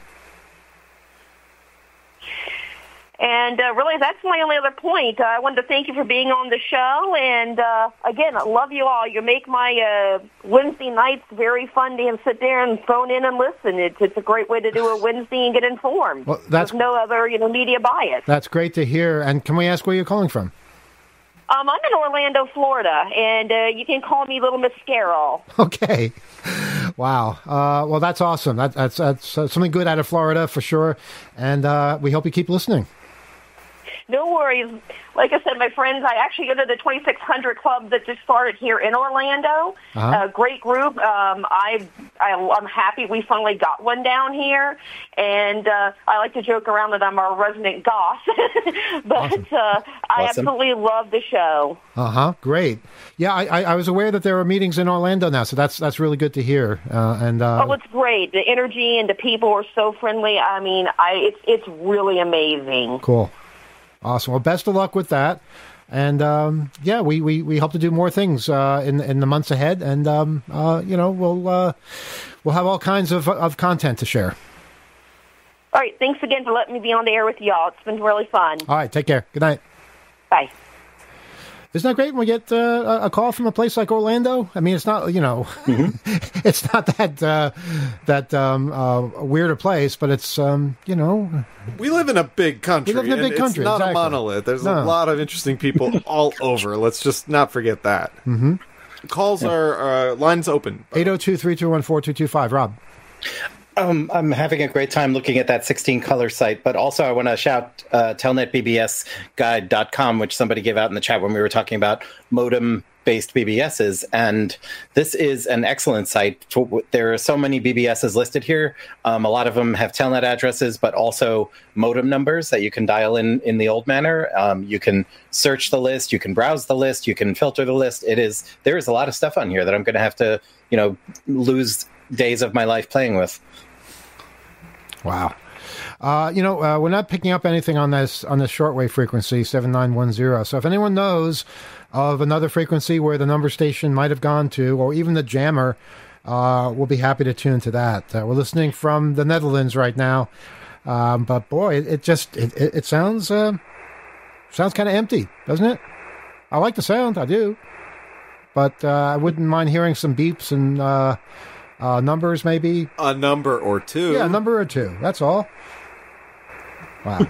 And uh, really, that's my only other point. Uh, I wanted to thank you for being on the show. And uh, again, I love you all. You make my uh, Wednesday nights very fun to sit there and phone in and listen. It's, it's a great way to do a Wednesday and get informed. Well, that's, There's no other, you know, media bias. That's great to hear. And can we ask where you're calling from? Um, I'm in Orlando, Florida, and uh, you can call me Little Miss Carol. Okay. Wow. Uh, well, that's awesome. That, that's that's uh, something good out of Florida for sure. And uh, we hope you keep listening. No worries. Like I said, my friends, I actually go to the twenty-six hundred Club that just started here in Orlando. Uh-huh. A great group. Um, I, I, I'm happy we finally got one down here. And uh, I like to joke around that I'm a resident goth. but Awesome. uh, I Awesome. absolutely love the show. Uh-huh. Great. Yeah, I, I, I was aware that there are meetings in Orlando now, so that's that's really good to hear. Uh, and uh, Oh, it's great. The energy and the people are so friendly. I mean, I it's it's really amazing. Cool. Awesome. Well, best of luck with that. And, um, yeah, we, we, we hope to do more things uh, in in the months ahead. And, um, uh, you know, we'll uh, we'll have all kinds of, of content to share. All right. Thanks again for letting me be on the air with y'all. It's been really fun. All right. Take care. Good night. Bye. Isn't that great when we get uh, a call from a place like Orlando? I mean, it's not, you know, mm-hmm. it's not that uh, that um, uh, weird a place, but it's, um, you know. We live in a big country. We live in a big and country, It's not exactly. a monolith. There's No. a lot of interesting people all over. Let's just not forget that. Mm-hmm. Calls yeah. are, uh, lines open. eight oh two, three two one, four two two five. Rob. Um, I'm having a great time looking at that sixteen color site, but also I want to shout uh, telnet b b s guide dot com, which somebody gave out in the chat when we were talking about modem-based B B Ss, and this is an excellent site. There are so many B B Ss listed here. Um, a lot of them have telnet addresses, but also modem numbers that you can dial in in the old manner. Um, you can search the list, you can browse the list, you can filter the list. It is there is a lot of stuff on here that I'm going to have to, you know, lose days of my life playing with. Wow. Uh, you know, uh, we're not picking up anything on this on this shortwave frequency, seven nine one zero. So if anyone knows of another frequency where the number station might have gone to, or even the jammer, uh, we'll be happy to tune to that. Uh, we're listening from the Netherlands right now. Um, but boy, it, it just, it, it, it sounds, uh, sounds kind of empty, doesn't it? I like the sound, I do. But uh, I wouldn't mind hearing some beeps and uh, uh, numbers maybe. A number or two. Yeah, a number or two. That's all. Wow.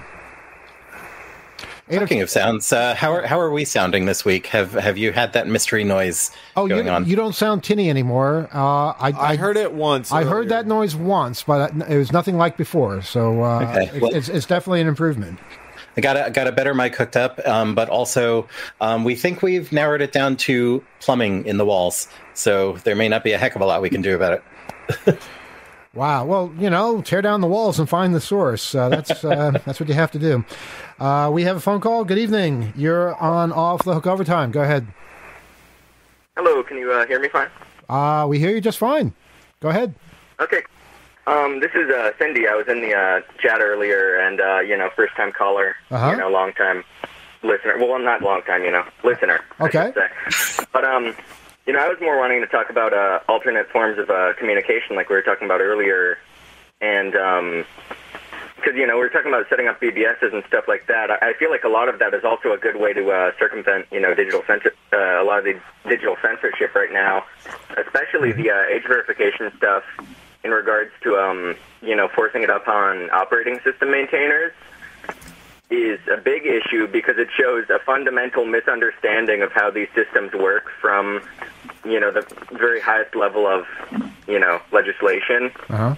Talking of sounds, uh, how are how are we sounding this week? Have have you had that mystery noise oh, going you, on? you don't sound tinny anymore. Uh, I, I heard it once. I earlier. heard that noise once, but it was nothing like before. So uh, Okay, well- it's, it's definitely an improvement. I got a, got a better mic hooked up, um, but also um, we think we've narrowed it down to plumbing in the walls. So there may not be a heck of a lot we can do about it. Wow. Well, you know, tear down the walls and find the source. Uh, that's uh, that's what you have to do. Uh, we have a phone call. Good evening. You're on Off the Hook Overtime. Go ahead. Hello. Can you uh, hear me fine? Uh, we hear you just fine. Go ahead. Okay. Um, this is uh, Cindy. I was in the uh, chat earlier, and uh, you know, first time caller. Uh-huh. You know, long time listener. Well, not long time. You know, listener. Okay. I should say. But um. You know, I was more wanting to talk about uh, alternate forms of uh, communication, like we were talking about earlier, and because um, you know we were talking about setting up B B Ss and stuff like that. I, I feel like a lot of that is also a good way to uh, circumvent, you know, digital censor- uh, a lot of the digital censorship right now, especially the uh, age verification stuff in regards to um, you know forcing it up on operating system maintainers. Is a big issue because it shows a fundamental misunderstanding of how these systems work from, you know, the very highest level of, you know, legislation. Uh-huh.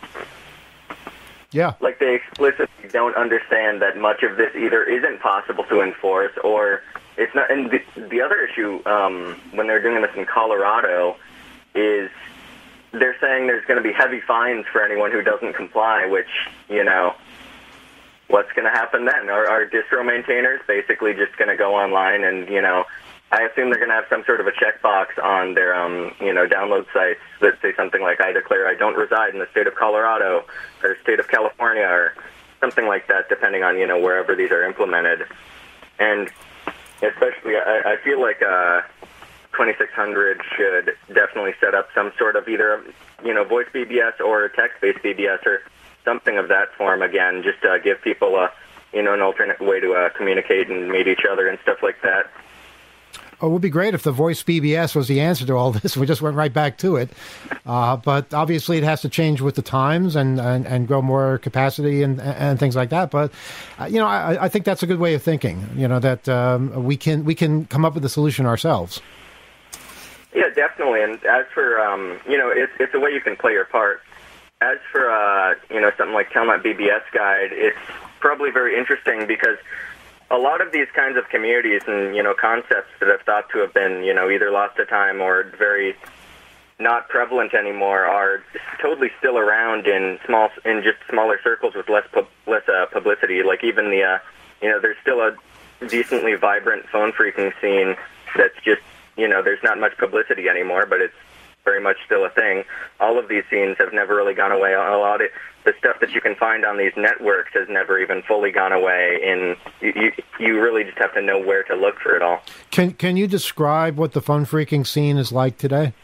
Yeah. Like they explicitly don't understand that much of this either isn't possible to enforce or it's not. And the, the other issue, um, when they're doing this in Colorado, is they're saying there's going to be heavy fines for anyone who doesn't comply, which, you know, what's going to happen then? Are, are distro maintainers basically just going to go online and, you know, I assume they're going to have some sort of a checkbox on their, um, you know, download sites that say something like, I declare I don't reside in the state of Colorado or state of California or something like that, depending on, you know, wherever these are implemented. And especially, I, I feel like uh, twenty-six hundred should definitely set up some sort of either, you know, voice B B S or text-based B B S or something of that form again, just to uh, give people a, you know, an alternate way to uh, communicate and meet each other and stuff like that. Oh, it would be great if the voice B B S was the answer to all this. We just went right back to it. Uh, but obviously it has to change with the times and, and, and grow more capacity and, and things like that. But, uh, you know, I, I think that's a good way of thinking, you know, that um, we can we can come up with a solution ourselves. Yeah, definitely. And as for, um, you know, it's, it's a way you can play your part. As for, uh, you know, something like Telnet B B S Guide, it's probably very interesting because a lot of these kinds of communities and, you know, concepts that have thought to have been, you know, either lost to time or very not prevalent anymore are totally still around in small, in just smaller circles with less, pub, less uh, publicity. Like even the, uh, you know, there's still a decently vibrant phone phreaking scene that's just, you know, there's not much publicity anymore, but it's very much still a thing. All of these scenes have never really gone away. A lot of the stuff that you can find on these networks has never even fully gone away. And you, you, you really just have to know where to look for it all. Can Can you describe what the phone phreaking scene is like today?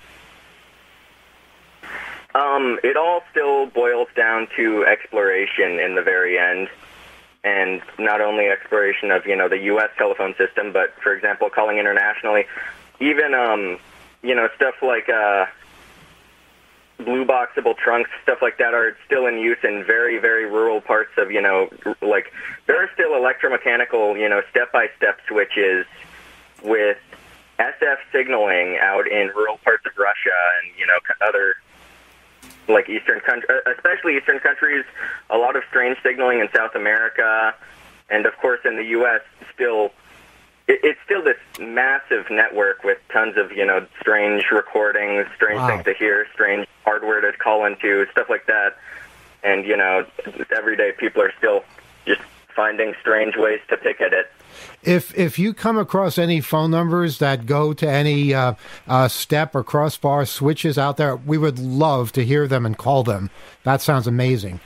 Um, it all still boils down to exploration in the very end. And not only exploration of, you know, the U S telephone system, but, for example, calling internationally. Even, um, you know, stuff like uh, blue boxable trunks, stuff like that are still in use in very, very rural parts of, you know, like, there are still electromechanical, you know, step-by-step switches with S F signaling out in rural parts of Russia and, you know, other, like, eastern countries, especially eastern countries, a lot of strange signaling in South America, and, of course, in the U S, still... It's still this massive network with tons of, you know, strange recordings, strange Wow. things to hear, strange hardware to call into, stuff like that. And, you know, every day people are still just finding strange ways to pick at it. If if you come across any phone numbers that go to any uh, uh, step or crossbar switches out there, we would love to hear them and call them. That sounds amazing.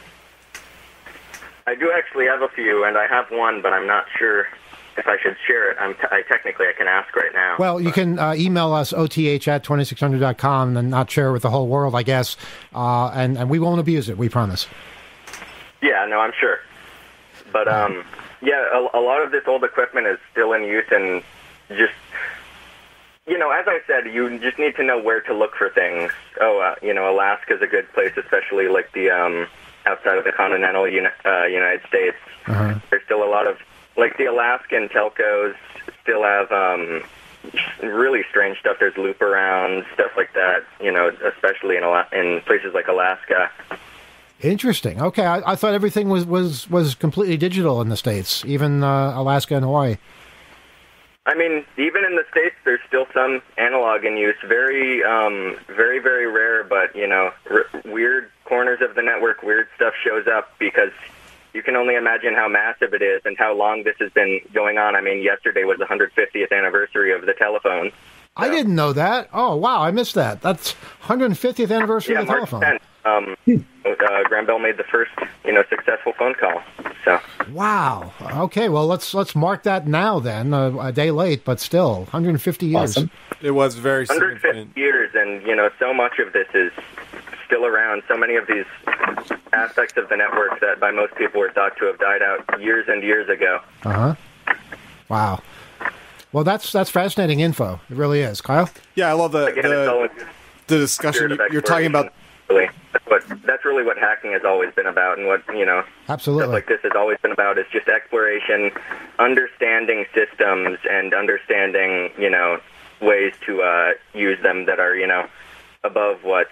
I do actually have a few, and I have one, but I'm not sure if I should share it. I'm t- I, technically, I can ask right now. Well, you but. can uh, email us, O T H at twenty-six hundred dot com, and not share it with the whole world, I guess. Uh, and, and we won't abuse it, we promise. Yeah, no, I'm sure. But, um, yeah, a, a lot of this old equipment is still in use, and just, you know, as I said, you just need to know where to look for things. Oh, uh, you know, Alaska's a good place, especially like the, um, outside of the continental uni- uh, United States. Uh-huh. There's still a lot of, like the Alaskan telcos still have um, really strange stuff. There's loop around, stuff like that, you know, especially in Ala- in places like Alaska. Interesting. Okay, I, I thought everything was, was, was completely digital in the States, even uh, Alaska and Hawaii. I mean, even in the States, there's still some analog in use. Very, um, very, very rare, but, you know, r- weird corners of the network, weird stuff shows up because you can only imagine how massive it is and how long this has been going on. I mean, yesterday was the one hundred fiftieth anniversary of the telephone. So. I didn't know that. Oh, wow, I missed that. That's one hundred fiftieth anniversary yeah, of the March telephone. tenth, um, uh, Graham Bell made the first, you know, successful phone call. So. Wow. Okay, well, let's let's mark that now then. Uh, a day late, but still, one hundred fifty years. Awesome. It was very one hundred fifty significant. years, and, you know, so much of this is still around. So many of these aspects of the network that by most people were thought to have died out years and years ago. Uh-huh. Wow. Well, that's that's fascinating info. It really is. Kyle? Yeah, I love the Again, it's all the, in the discussion spirit of you're talking about. Really. That's what that's really what hacking has always been about, and what, you know, Absolutely. stuff like this has always been about, is just exploration, understanding systems, and understanding, you know, ways to uh, use them that are, you know, above what's,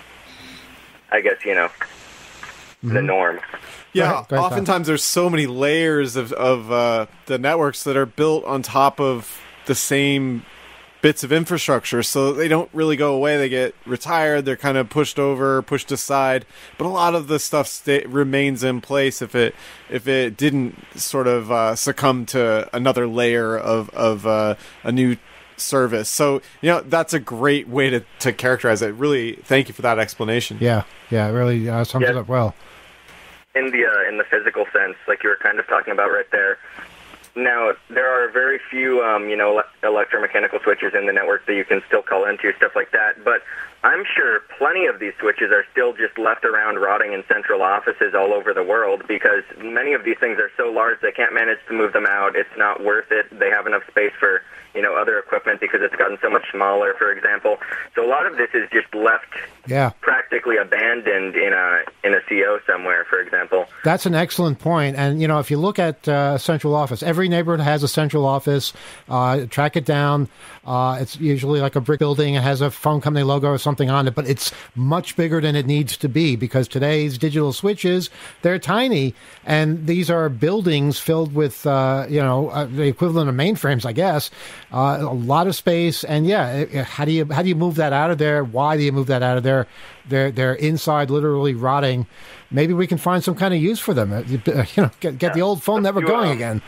I guess, you know, mm-hmm. the norm. Yeah, Go ahead, go ahead, oftentimes there's so many layers of, of uh, the networks that are built on top of the same bits of infrastructure, so they don't really go away. They get retired, they're kind of pushed over, pushed aside, but a lot of the stuff sta- remains in place if it if it didn't sort of uh, succumb to another layer of, of uh, a new service. So, you know, that's a great way to, to characterize it. Really, thank you for that explanation. Yeah, yeah, it really uh, sums Yeah. it up well. In the uh, in the physical sense, like you were kind of talking about right there. Now, there are very few, um, you know, ele- electromechanical switches in the network that you can still call into, stuff like that. But I'm sure plenty of these switches are still just left around rotting in central offices all over the world, because many of these things are so large they can't manage to move them out. It's not worth it. They have enough space for, you know, other equipment because it's gotten so much smaller, for example. So a lot of this is just left Yeah. practically abandoned in a in a C O somewhere, for example. That's an excellent point. And, you know, if you look at uh, central office, every neighborhood has a central office. Uh, track it down. Uh, it's usually like a brick building. It has a phone company logo or something on it, but it's much bigger than it needs to be, because today's digital switches, they're tiny. And these are buildings filled with, uh, you know, uh, the equivalent of mainframes, I guess. Uh, a lot of space. And, yeah, it, it- how do you how do you move that out of there? Why do you move that out of there? They're they're inside, literally rotting. Maybe we can find some kind of use for them. Uh, You you know, get get the old phone never You, going uh, again.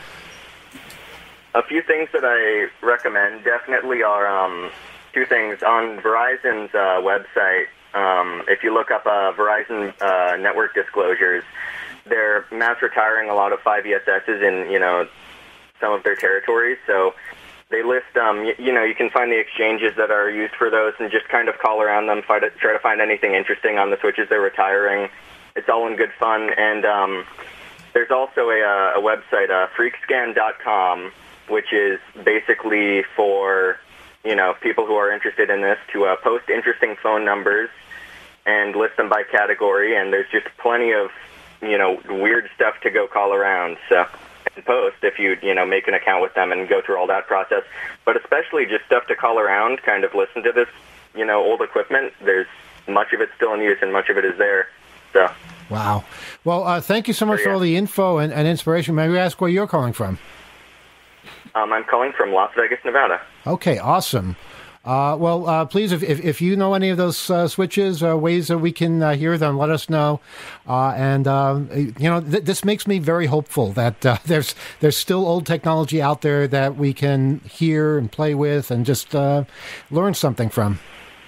A few things that I recommend definitely are um, two things. On Verizon's uh, website, um, if you look up uh, Verizon uh, network disclosures, they're mass retiring a lot of five E S S's in, you know, some of their territories. So they list, um, you, you know, you can find the exchanges that are used for those and just kind of call around them, try to, try to find anything interesting on the switches they're retiring. It's all in good fun. And um, there's also a, a website, uh, freakscan dot com, which is basically for, you know, people who are interested in this to uh, post interesting phone numbers and list them by category. And there's just plenty of, you know, weird stuff to go call around. So, and post if you, you know, make an account with them and go through all that process. But especially just stuff to call around, kind of listen to this, you know, old equipment. There's much of it still in use and much of it is there. So. Wow. Well, uh, thank you so much So, for yeah. all the info and, and inspiration. May we ask where you're calling from? Um, I'm calling from Las Vegas, Nevada. Okay, awesome. Uh, well, uh, please, if, if if you know any of those uh, switches, uh, ways that we can uh, hear them, let us know. Uh, and um, you know, th- this makes me very hopeful that uh, there's there's still old technology out there that we can hear and play with and just uh, learn something from.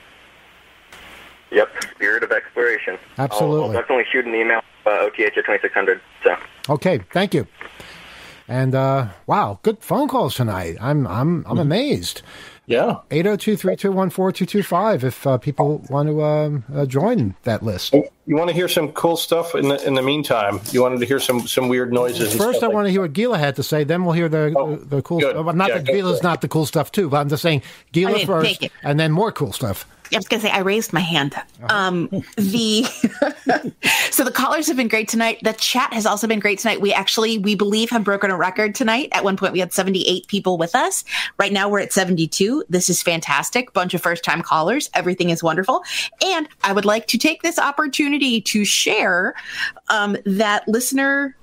Yep, spirit of exploration. Absolutely. I'll, I'll definitely shoot an email, uh, O T H at twenty-six hundred. So. Okay, thank you. And uh, wow, good phone calls tonight. I'm I'm I'm amazed. Yeah. eight oh two, three two one, four two two five if uh, people want to um, uh, join that list. You want to hear some cool stuff in the in the meantime? You wanted to hear some, some weird noises. and First, stuff I like want to hear what Gila had to say. Then we'll hear the Oh, the, the cool good. stuff. Well, not Yeah, that go Gila's for it. not the cool stuff too, but I'm just saying Gila I didn't first, take it. and then more cool stuff. I was going to say, I raised my hand. Um, the so the callers have been great tonight. The chat has also been great tonight. We actually, we believe, have broken a record tonight. At one point, we had seventy-eight people with us. Right now, we're at seventy-two. This is fantastic. Bunch of first-time callers. Everything is wonderful. And I would like to take this opportunity to share um, that listener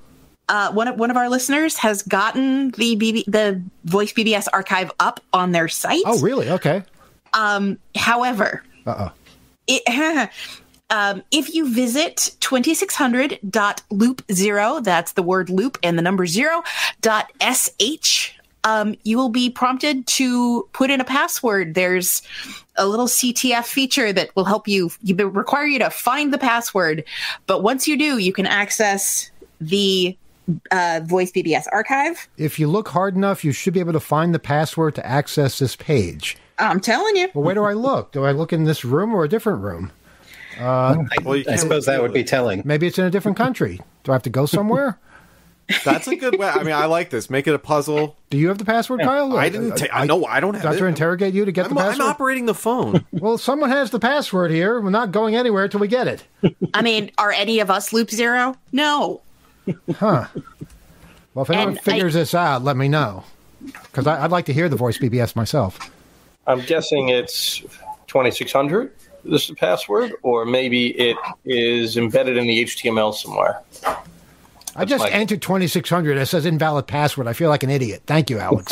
uh, one of one of our listeners has gotten the B B, the Voice B B S archive up on their site. Oh, really? Okay. Um, however, uh-oh. It, um, if you visit twenty-six hundred dot loop zero, that's the word loop and the number zero, dot sh, um, you will be prompted to put in a password. There's a little C T F feature that will help you, you require you to find the password. But once you do, you can access the uh, Voice B B S archive. If you look hard enough, you should be able to find the password to access this page. I'm telling you. Well, where do I look? Do I look in this room or a different room? Uh, well, I suppose that would be telling. Maybe it's in a different country. Do I have to go somewhere? That's a good way. I mean, I like this. Make it a puzzle. Do you have the password, Kyle? I didn't. Ta- I know. I don't have. Got it. to interrogate you to get I'm, the password. I'm operating the phone. Well, someone has the password here. We're not going anywhere till we get it. I mean, are any of us Loop Zero? No. Huh. Well, if anyone And figures I, this out, let me know, because I'd like to hear the Voice B B S myself. I'm guessing it's twenty-six hundred. This is the password, or maybe it is embedded in the H T M L somewhere. I just my... entered twenty-six hundred. It says invalid password. I feel like an idiot. Thank you, Alex.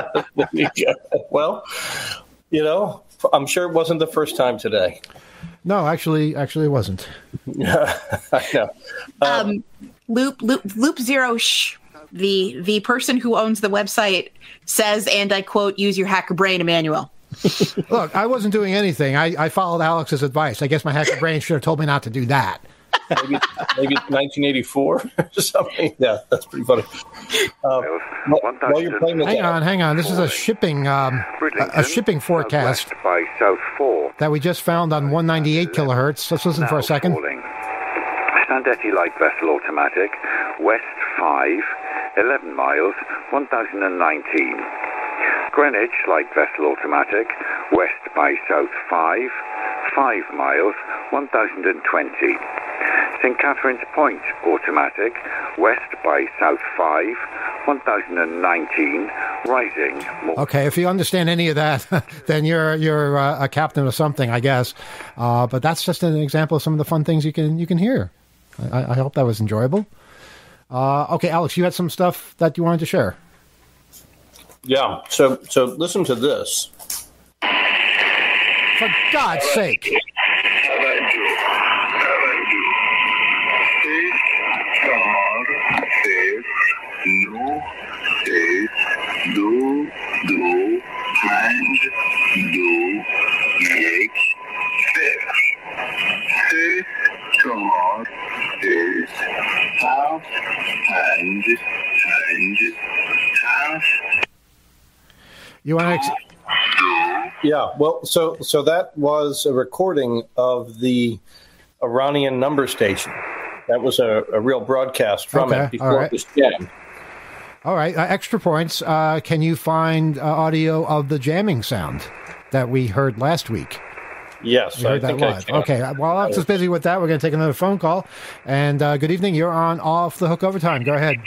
Well, you know, I'm sure it wasn't the first time today. No, actually, actually, it wasn't. Yeah, I know. Um, um, Loop Loop Loop Zero. Shh. The the person who owns the website says, and I quote, "Use your hacker brain, Emmanuel." Look, I wasn't doing anything. I, I followed Alex's advice. I guess my hacker brain should have told me not to do that. Maybe, maybe it's nineteen eighty-four or something. Yeah, that's pretty funny. Uh, while you're playing with hang that, on, hang on. This is a shipping um, a, a shipping forecast by South four. that we just found on one ninety-eight kilohertz. Let's listen for a second. Sandetti light vessel automatic, west five, eleven miles, one thousand nineteen. Greenwich light vessel automatic, west by south five, five miles, one thousand twenty. Saint Catherine's Point automatic, west by south five, one thousand nineteen, rising. Okay, if you understand any of that, then you're you're uh, a captain of something, I guess. Uh, but that's just an example of some of the fun things you can you can hear. I, I hope that was enjoyable. Uh, okay, Alex, you had some stuff that you wanted to share. Yeah. So so listen to this. For God's sake. You want to? Ex- yeah. Well, so so that was a recording of the Iranian number station. That was a, a real broadcast from okay, it before right. it was jammed. All right. Uh, extra points. Uh, can you find uh, audio of the jamming sound that we heard last week? Yes, you heard I that think live. I can. Okay. While Alex is busy with that, we're going to take another phone call. And uh, good evening. You're on Off the Hook Overtime. Go ahead.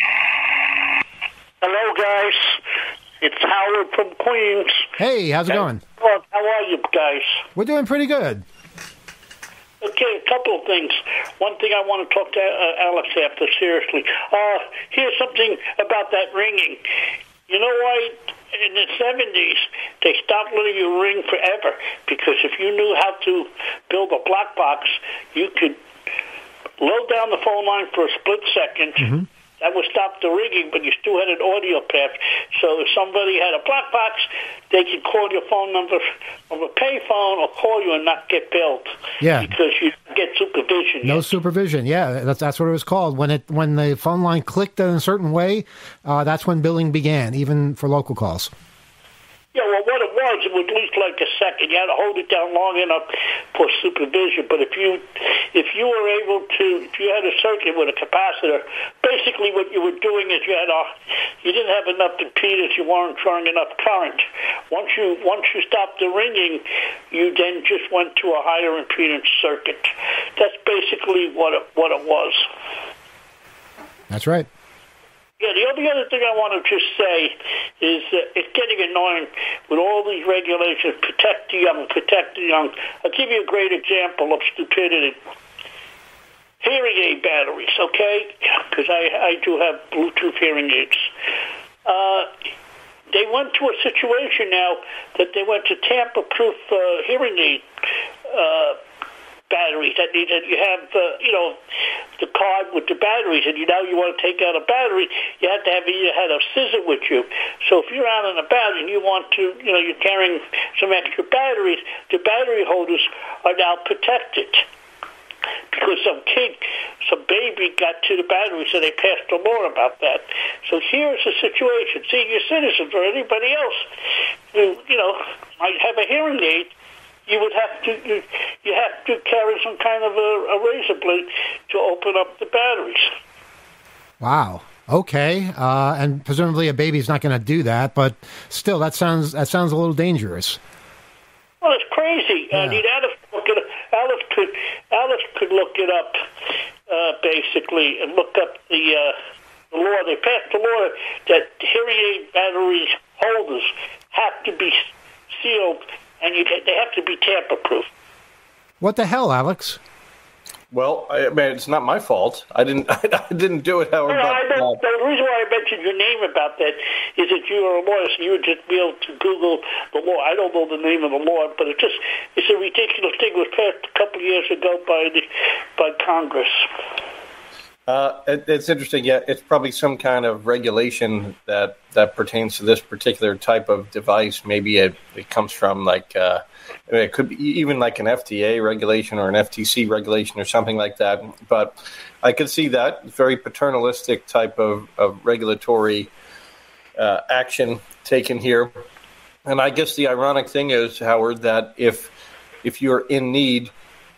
Hello, guys. It's Howard from Queens. Hey, how's it going? How are you guys? We're doing pretty good. Okay, a couple of things. One thing I want to talk to uh, Alex after, seriously. Uh, here's something about that ringing. You know why in the seventies they stopped letting you ring forever? Because if you knew how to build a black box, you could load down the phone line for a split second. Mm-hmm. That would stop the ringing, but you still had an audio path. So if somebody had a black box, they could call your phone number from a payphone or call you and not get billed. Yeah. Because you get supervision. No supervision. Yeah, that's that's what it was called. When it when the phone line clicked in a certain way, uh, that's when billing began, even for local calls. Yeah, well, what it was, it was at least like a second. You had to hold it down long enough for supervision. But if you if you were able to, if you had a circuit with a capacitor, basically what you were doing is you had a, you didn't have enough impedance, you weren't drawing enough current. Once you once you stopped the ringing, you then just went to a higher impedance circuit. That's basically what it, what it was. That's right. Yeah, the only other thing I want to just say is uh, it's getting annoying with all these regulations, protect the young, protect the young. I'll give you a great example of stupidity. hearing aid batteries, okay? Because I, I do have Bluetooth hearing aids. Uh, they went to a situation now that they went to tamper-proof uh, hearing aid uh, batteries. That means that you have, uh, you know, the card with the batteries, and you now you want to take out a battery, you have to have you had a scissor with you. So if you're out and about and you want to, you know, you're carrying some extra batteries, the battery holders are now protected. Because some kid, some baby got to the battery, so they passed a law about that. So here's the situation. Senior citizens or anybody else who, you know, might have a hearing aid, you would have to you, you have to carry some kind of a, a razor blade to open up the batteries. Wow. Okay. Uh, and presumably a baby's not going to do that, but still, that sounds that sounds a little dangerous. Well, it's crazy. Yeah. I mean, Alice, look it, Alice could Alice could look it up uh, basically and look up the uh, the law. They passed a law that hearing aid battery holders have to be sealed. And you, they have to be tamper-proof. What the hell, Alex? Well, I mean, it's not my fault. I didn't. I didn't do it. However, no, but, I meant, uh, the reason why I mentioned your name about that is that you are a lawyer, so you would just be able to Google the law. I don't know the name of the law, but it just it's a ridiculous thing. It was passed a couple of years ago by the by Congress. Uh, it, it's interesting. Yeah, it's probably some kind of regulation that, that pertains to this particular type of device. Maybe it, it comes from like uh, I mean, it could be even like an F D A regulation or an F T C regulation or something like that. But I could see that very paternalistic type of, of regulatory uh, action taken here. And I guess the ironic thing is, Howard, that if if you're in need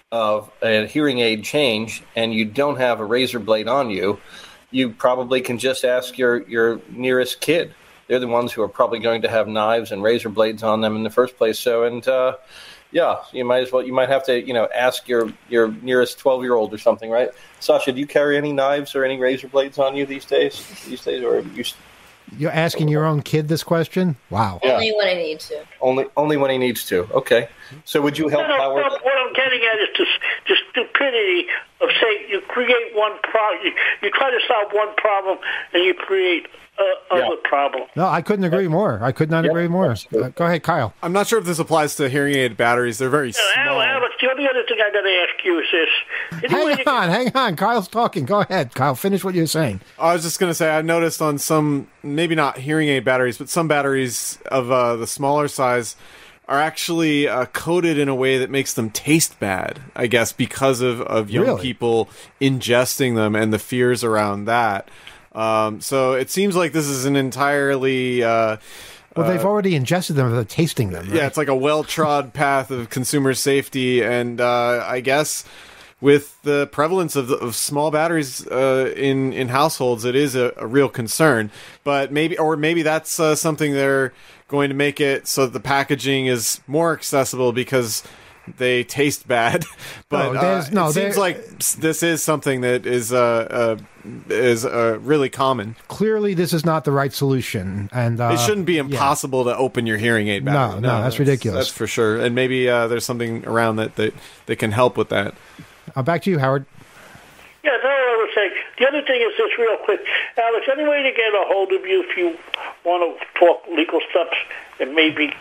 of a hearing aid change and you don't have a razor blade on you, you probably can just ask your, your nearest kid. They're the ones who are probably going to have knives and razor blades on them in the first place. So, and uh, yeah, you might as well, you might have to, you know, ask your, your nearest twelve-year-old or something, right? Sasha, do you carry any knives or any razor blades on you these days? These days, or you? You're asking your own kid this question? Wow. Only yeah. when I need to. Only, only when he needs to. Okay. So, would you help no, no, Howard? No, what I'm getting at is the, the stupidity of saying you create one problem, you, you try to solve one problem, and you create uh, other yeah. problem. No, I couldn't agree more. I could not yep. agree more. Uh, go ahead, Kyle. I'm not sure if this applies to hearing aid batteries. They're very uh, small. Alex, the only other thing I got to ask you is this. Hang on, can... hang on. Kyle's talking. Go ahead, Kyle. Finish what you're saying. I was just going to say, I noticed on some, maybe not hearing aid batteries, but some batteries of uh, the smaller size are actually uh, coated in a way that makes them taste bad, I guess, because of, of young really? people ingesting them and the fears around that. Um, so it seems like this is an entirely... Uh, well, they've uh, already ingested them without tasting them, right? Yeah, it's like a well-trod path of consumer safety, and uh, I guess with the prevalence of, the, of small batteries uh, in, in households, it is a, a real concern. But maybe, or maybe that's uh, something they're going to make it so that the packaging is more accessible because they taste bad. But no, uh, no, it seems like this is something that is uh, uh, is uh, really common. Clearly, this is not the right solution, and uh, it shouldn't be impossible yeah. to open your hearing aid battery. No, no, no that's, that's ridiculous. That's for sure. And maybe uh, there's something around that, that that can help with that. Uh, back to you, Howard. Yeah, that's what I was saying. The other thing is this real quick. Alex, any way to get a hold of you if you want to talk legal stuff and maybe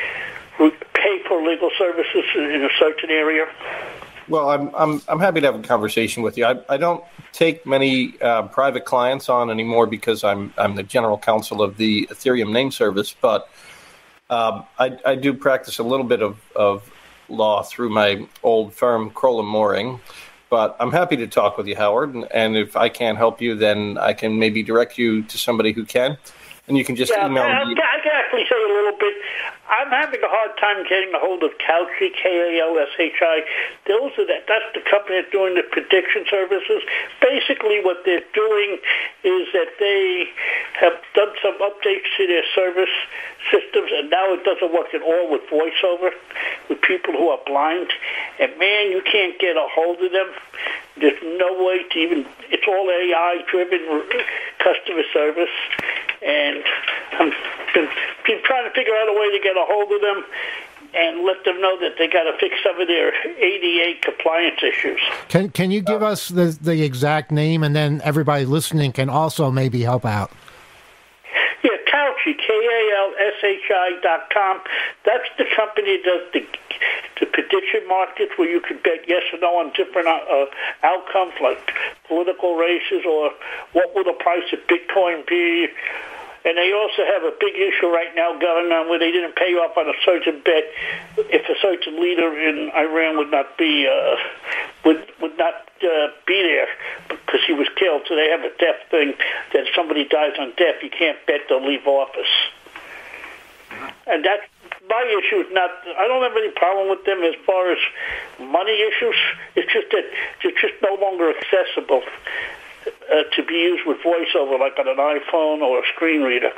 pay for legal services in a certain area? Well, I'm I'm I'm happy to have a conversation with you. I, I don't take many uh, private clients on anymore because I'm I'm the general counsel of the Ethereum name service, but um, I I do practice a little bit of, of law through my old firm, Kroll and Mooring. But I'm happy to talk with you, Howard, and, and if I can't help you, then I can maybe direct you to somebody who can, and you can just yeah, email I, me. I can actually say a little bit. I'm having a hard time getting a hold of Kalshi, K A L S H I. Those are that. That's the company that's doing the prediction services. Basically, what they're doing is that they have done some updates to their service systems, and now it doesn't work at all with voiceover with people who are blind. And man, you can't get a hold of them. There's no way to even. It's all A I-driven customer service, and I've been, been trying to figure out a way to get a hold of them, and let them know that they got to fix some of their A D A compliance issues. Can Can you give uh, us the the exact name, and then everybody listening can also maybe help out? Yeah, Kalshi, K A L S H I dot com. That's the company that does the, the prediction markets where you can bet yes or no on different uh, outcomes like political races or what will the price of Bitcoin be. And they also have a big issue right now going on where they didn't pay off on a certain bet if a certain leader in Iran would not be uh, would would not uh, be there because he was killed. So they have a death thing that if somebody dies on death, you can't bet they'll leave office. And that's my issue. Is not I don't have any problem with them as far as money issues. It's just that it's just no longer accessible. Uh, to be used with voiceover like on an iPhone or a screen reader.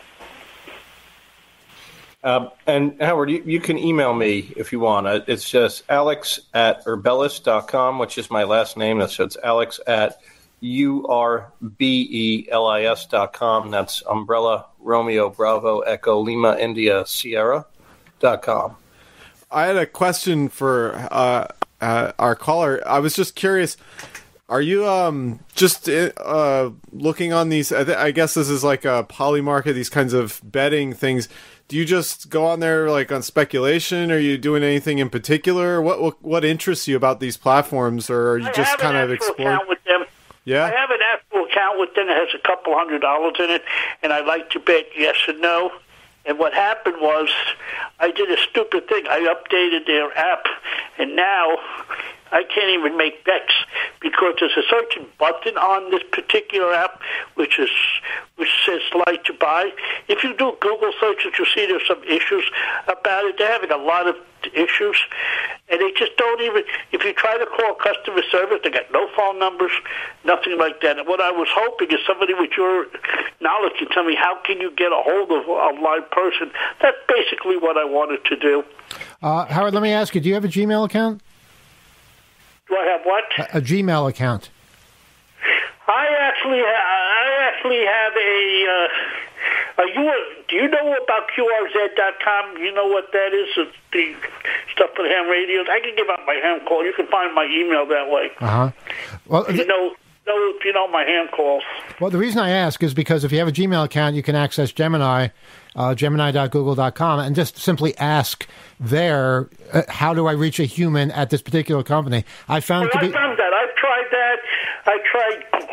Um, and Howard, you, you can email me if you want. Uh, it's just alex at urbellis dot com, which is my last name. So it's alex at U R B E L I S dot com. That's Umbrella, Romeo, Bravo, Echo, Lima, India, Sierra dot com. I had a question for uh, uh, our caller. I was just curious. Are you um, just uh, looking on these? I, th- I guess this is like a poly market, these kinds of betting things. Do you just go on there like on speculation? Are you doing anything in particular? What what, what interests you about these platforms, or are you I just kind of exploring? Account with them. Yeah, I have an actual account with them that has a couple hundred dollars in it, and I like to bet yes or no. And what happened was, I did a stupid thing. I updated their app, and now I can't even make bets because there's a certain button on this particular app which is which says like to buy. If you do Google searches, you'll see there's some issues about it. They're having a lot of issues, and they just don't even. If you try to call customer service, they got no phone numbers, nothing like that. And what I was hoping is somebody with your knowledge can tell me how can you get a hold of a live person. That's basically what I wanted to do. Uh, Howard, let me ask you: do you have a Gmail account? Do I have what? A, a Gmail account. I actually, ha- I actually have a. Uh, are you? A, do you know about Q R Z dot com? You know what that is? It's the stuff for the ham radios. I can give out my ham call. You can find my email that way. Uh huh. Well, th- you know. No, if you know my ham calls. Well, the reason I ask is because if you have a Gmail account, you can access Gemini, uh, gemini dot google dot com, and just simply ask there, uh, how do I reach a human at this particular company? I found well, to be... I've done that. I've tried that. I tried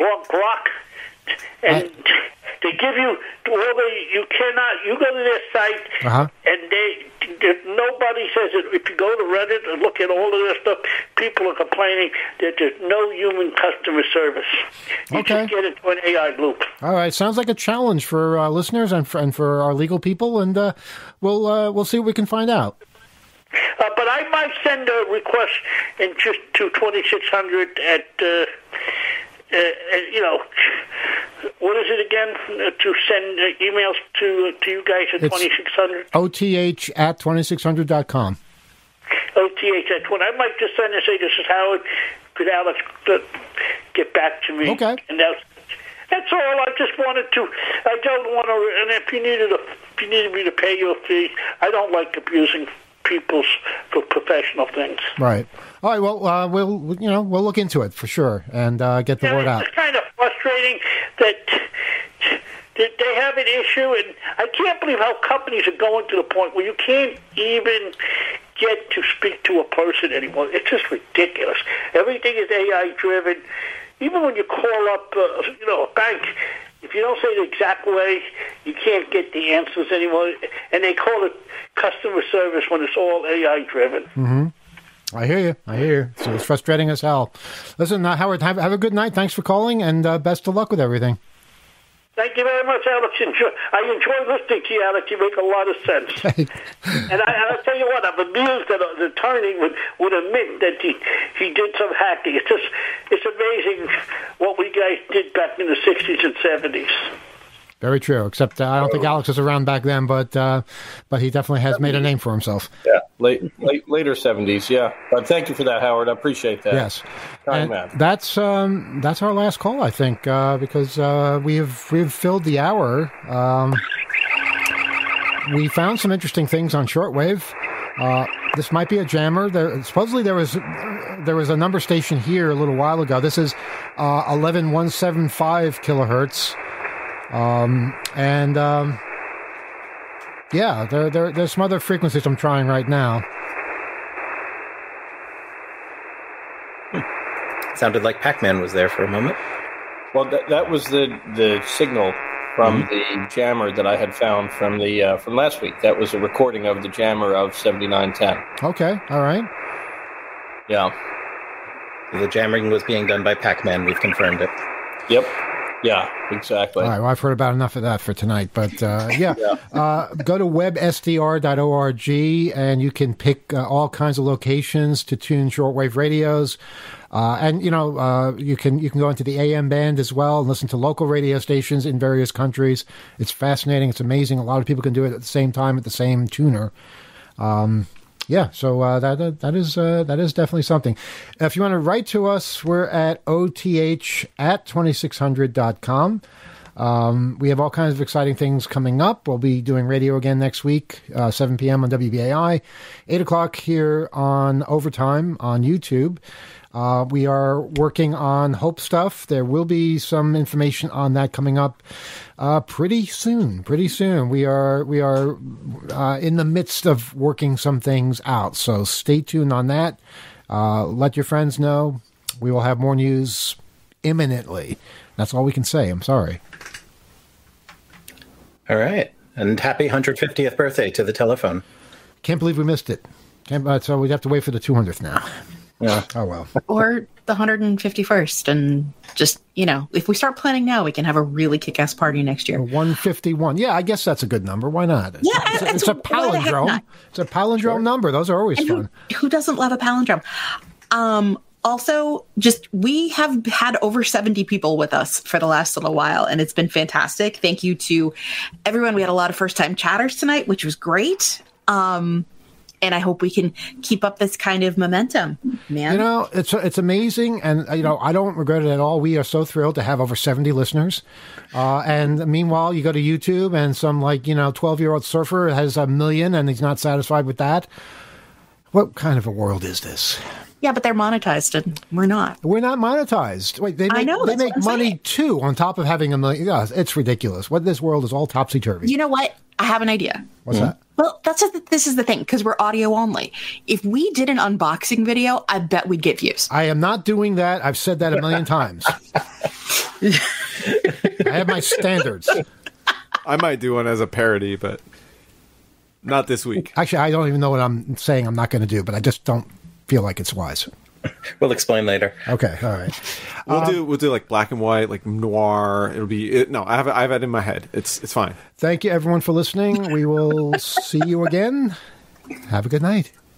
Grok, and I... they give you all the, you cannot, you go to their site, uh-huh. and they, nobody says it. If you go to Reddit and look at all of their stuff, people are complaining that there's no human customer service. You okay. just get into an A I loop. All right, sounds like a challenge for uh, listeners and for, and for our legal people, and uh, we'll uh, we'll see what we can find out. Uh, but I might send a request in just to twenty-six hundred at, uh, uh, you know, what is it again? Uh, to send uh, emails to uh, to you guys at twenty-six hundred? O T H at twenty-six hundred dot com. O T H at twenty. I might just send and say, this is Howard. Could Alex uh, get back to me? Okay. And that's, that's all. I just wanted to, I don't want to, and if you needed, a, if you needed me to pay you a fee, I don't like abusing people's for professional things. Right. All right. Well, uh, we'll you know we'll look into it for sure and uh, get the yeah, word out. It's kind of frustrating that that they have an issue, and I can't believe how companies are going to the point where you can't even get to speak to a person anymore. It's just ridiculous. Everything is A I driven. Even when you call up, uh, you know, a bank. If you don't say the exact way, you can't get the answers anymore. And they call it customer service when it's all A I driven. Mm-hmm. I hear you. I hear you. So it's frustrating as hell. Listen, uh, Howard, have, have a good night. Thanks for calling, and uh, best of luck with everything. Thank you very much, Alex. Enjoy, I enjoy listening to you, Alex. You make a lot of sense. and, I, and I'll tell you what, I'm amused that the attorney would, would admit that he, he did some hacking. It's just, it's amazing what we guys did back in the sixties and seventies. Very true, except uh, I don't think Alex was around back then, but uh, but he definitely has made a name for himself. Yeah, late, late later seventies, yeah. But thank you for that, Howard. I appreciate that. Yes. Kind man. That's um, that's our last call, I think, uh, because uh, we have we've filled the hour. Um, we found some interesting things on shortwave. Uh, this might be a jammer. There, supposedly there was there was a number station here a little while ago. This is uh, eleven one seventy-five kilohertz, um, and um, yeah, there, there there's some other frequencies I'm trying right now. Hmm. Sounded like Pac-Man was there for a moment. Well, that, that was the the signal from Mm-hmm. the jammer that I had found from the uh, from last week. That was a recording of the jammer of seventy-nine ten. Okay, all right. Yeah. The jamming was being done by Pac-Man. We've confirmed it. Yep. Yeah, exactly. All right, well, I've heard about enough of that for tonight, but uh, yeah, Yeah. Uh, go to web s d r dot org and you can pick uh, all kinds of locations to tune shortwave radios. Uh, and you know, uh, you can you can go into the A M band as well and listen to local radio stations in various countries. It's fascinating. It's amazing. A lot of people can do it at the same time at the same tuner. Um, yeah, so uh, that that is uh, that is definitely something. If you want to write to us, we're at O T H at twenty-six hundred dot com. Um, we have all kinds of exciting things coming up. We'll be doing radio again next week, uh, seven p.m. on W B A I, eight o'clock here on Overtime on YouTube. Uh, we are working on Hope stuff. There will be some information on that coming up uh, pretty soon. Pretty soon. We are we are uh, in the midst of working some things out. So stay tuned on that. Uh, let your friends know. We will have more news imminently. That's all we can say. I'm sorry. All right. And happy one hundred fiftieth birthday to the telephone. Can't believe we missed it. Can't, uh, so we'd have to wait for the two hundredth now. Yeah. Oh, well. Or the one hundred fifty-first. And just, you know, if we start planning now, we can have a really kick-ass party next year. one fifty-one. Yeah, I guess that's a good number. Why not? It's, Yeah, it's, it's- it's a why the heck palindrome. not? It's a palindrome Sure. number. Those are always And fun. who, who doesn't love a palindrome? Um, also, just we have had over seventy people with us for the last little while, and it's been fantastic. Thank you to everyone. We had a lot of first-time chatters tonight, which was great. Um, and I hope we can keep up this kind of momentum, man. You know, it's it's amazing, and uh, you know, I don't regret it at all. We are so thrilled to have over seventy listeners. Uh, and meanwhile, you go to YouTube, and some like you know twelve-year-old surfer has a million, and he's not satisfied with that. What kind of a world is this? Yeah, but they're monetized, and we're not. We're not monetized. Wait, they make, I know, they that's make what I'm money saying. too on top of having a million. Yeah, it's ridiculous. What this world is all topsy turvy. You know what? I have an idea. What's that? Well, that's a, this is the thing, because we're audio only. If we did an unboxing video, I bet we'd get views. I am not doing that. I've said that a million times. I have my standards. I might do one as a parody, but not this week. Actually, I don't even know what I'm saying I'm not going to do, but I just don't feel like it's wise. We'll explain later. Okay, all right. We'll Um, do we'll do like black and white, like noir. It'll be it, no. I have it, I have it in my head. It's it's fine. Thank you, everyone, for listening. We will see you again. Have a good night.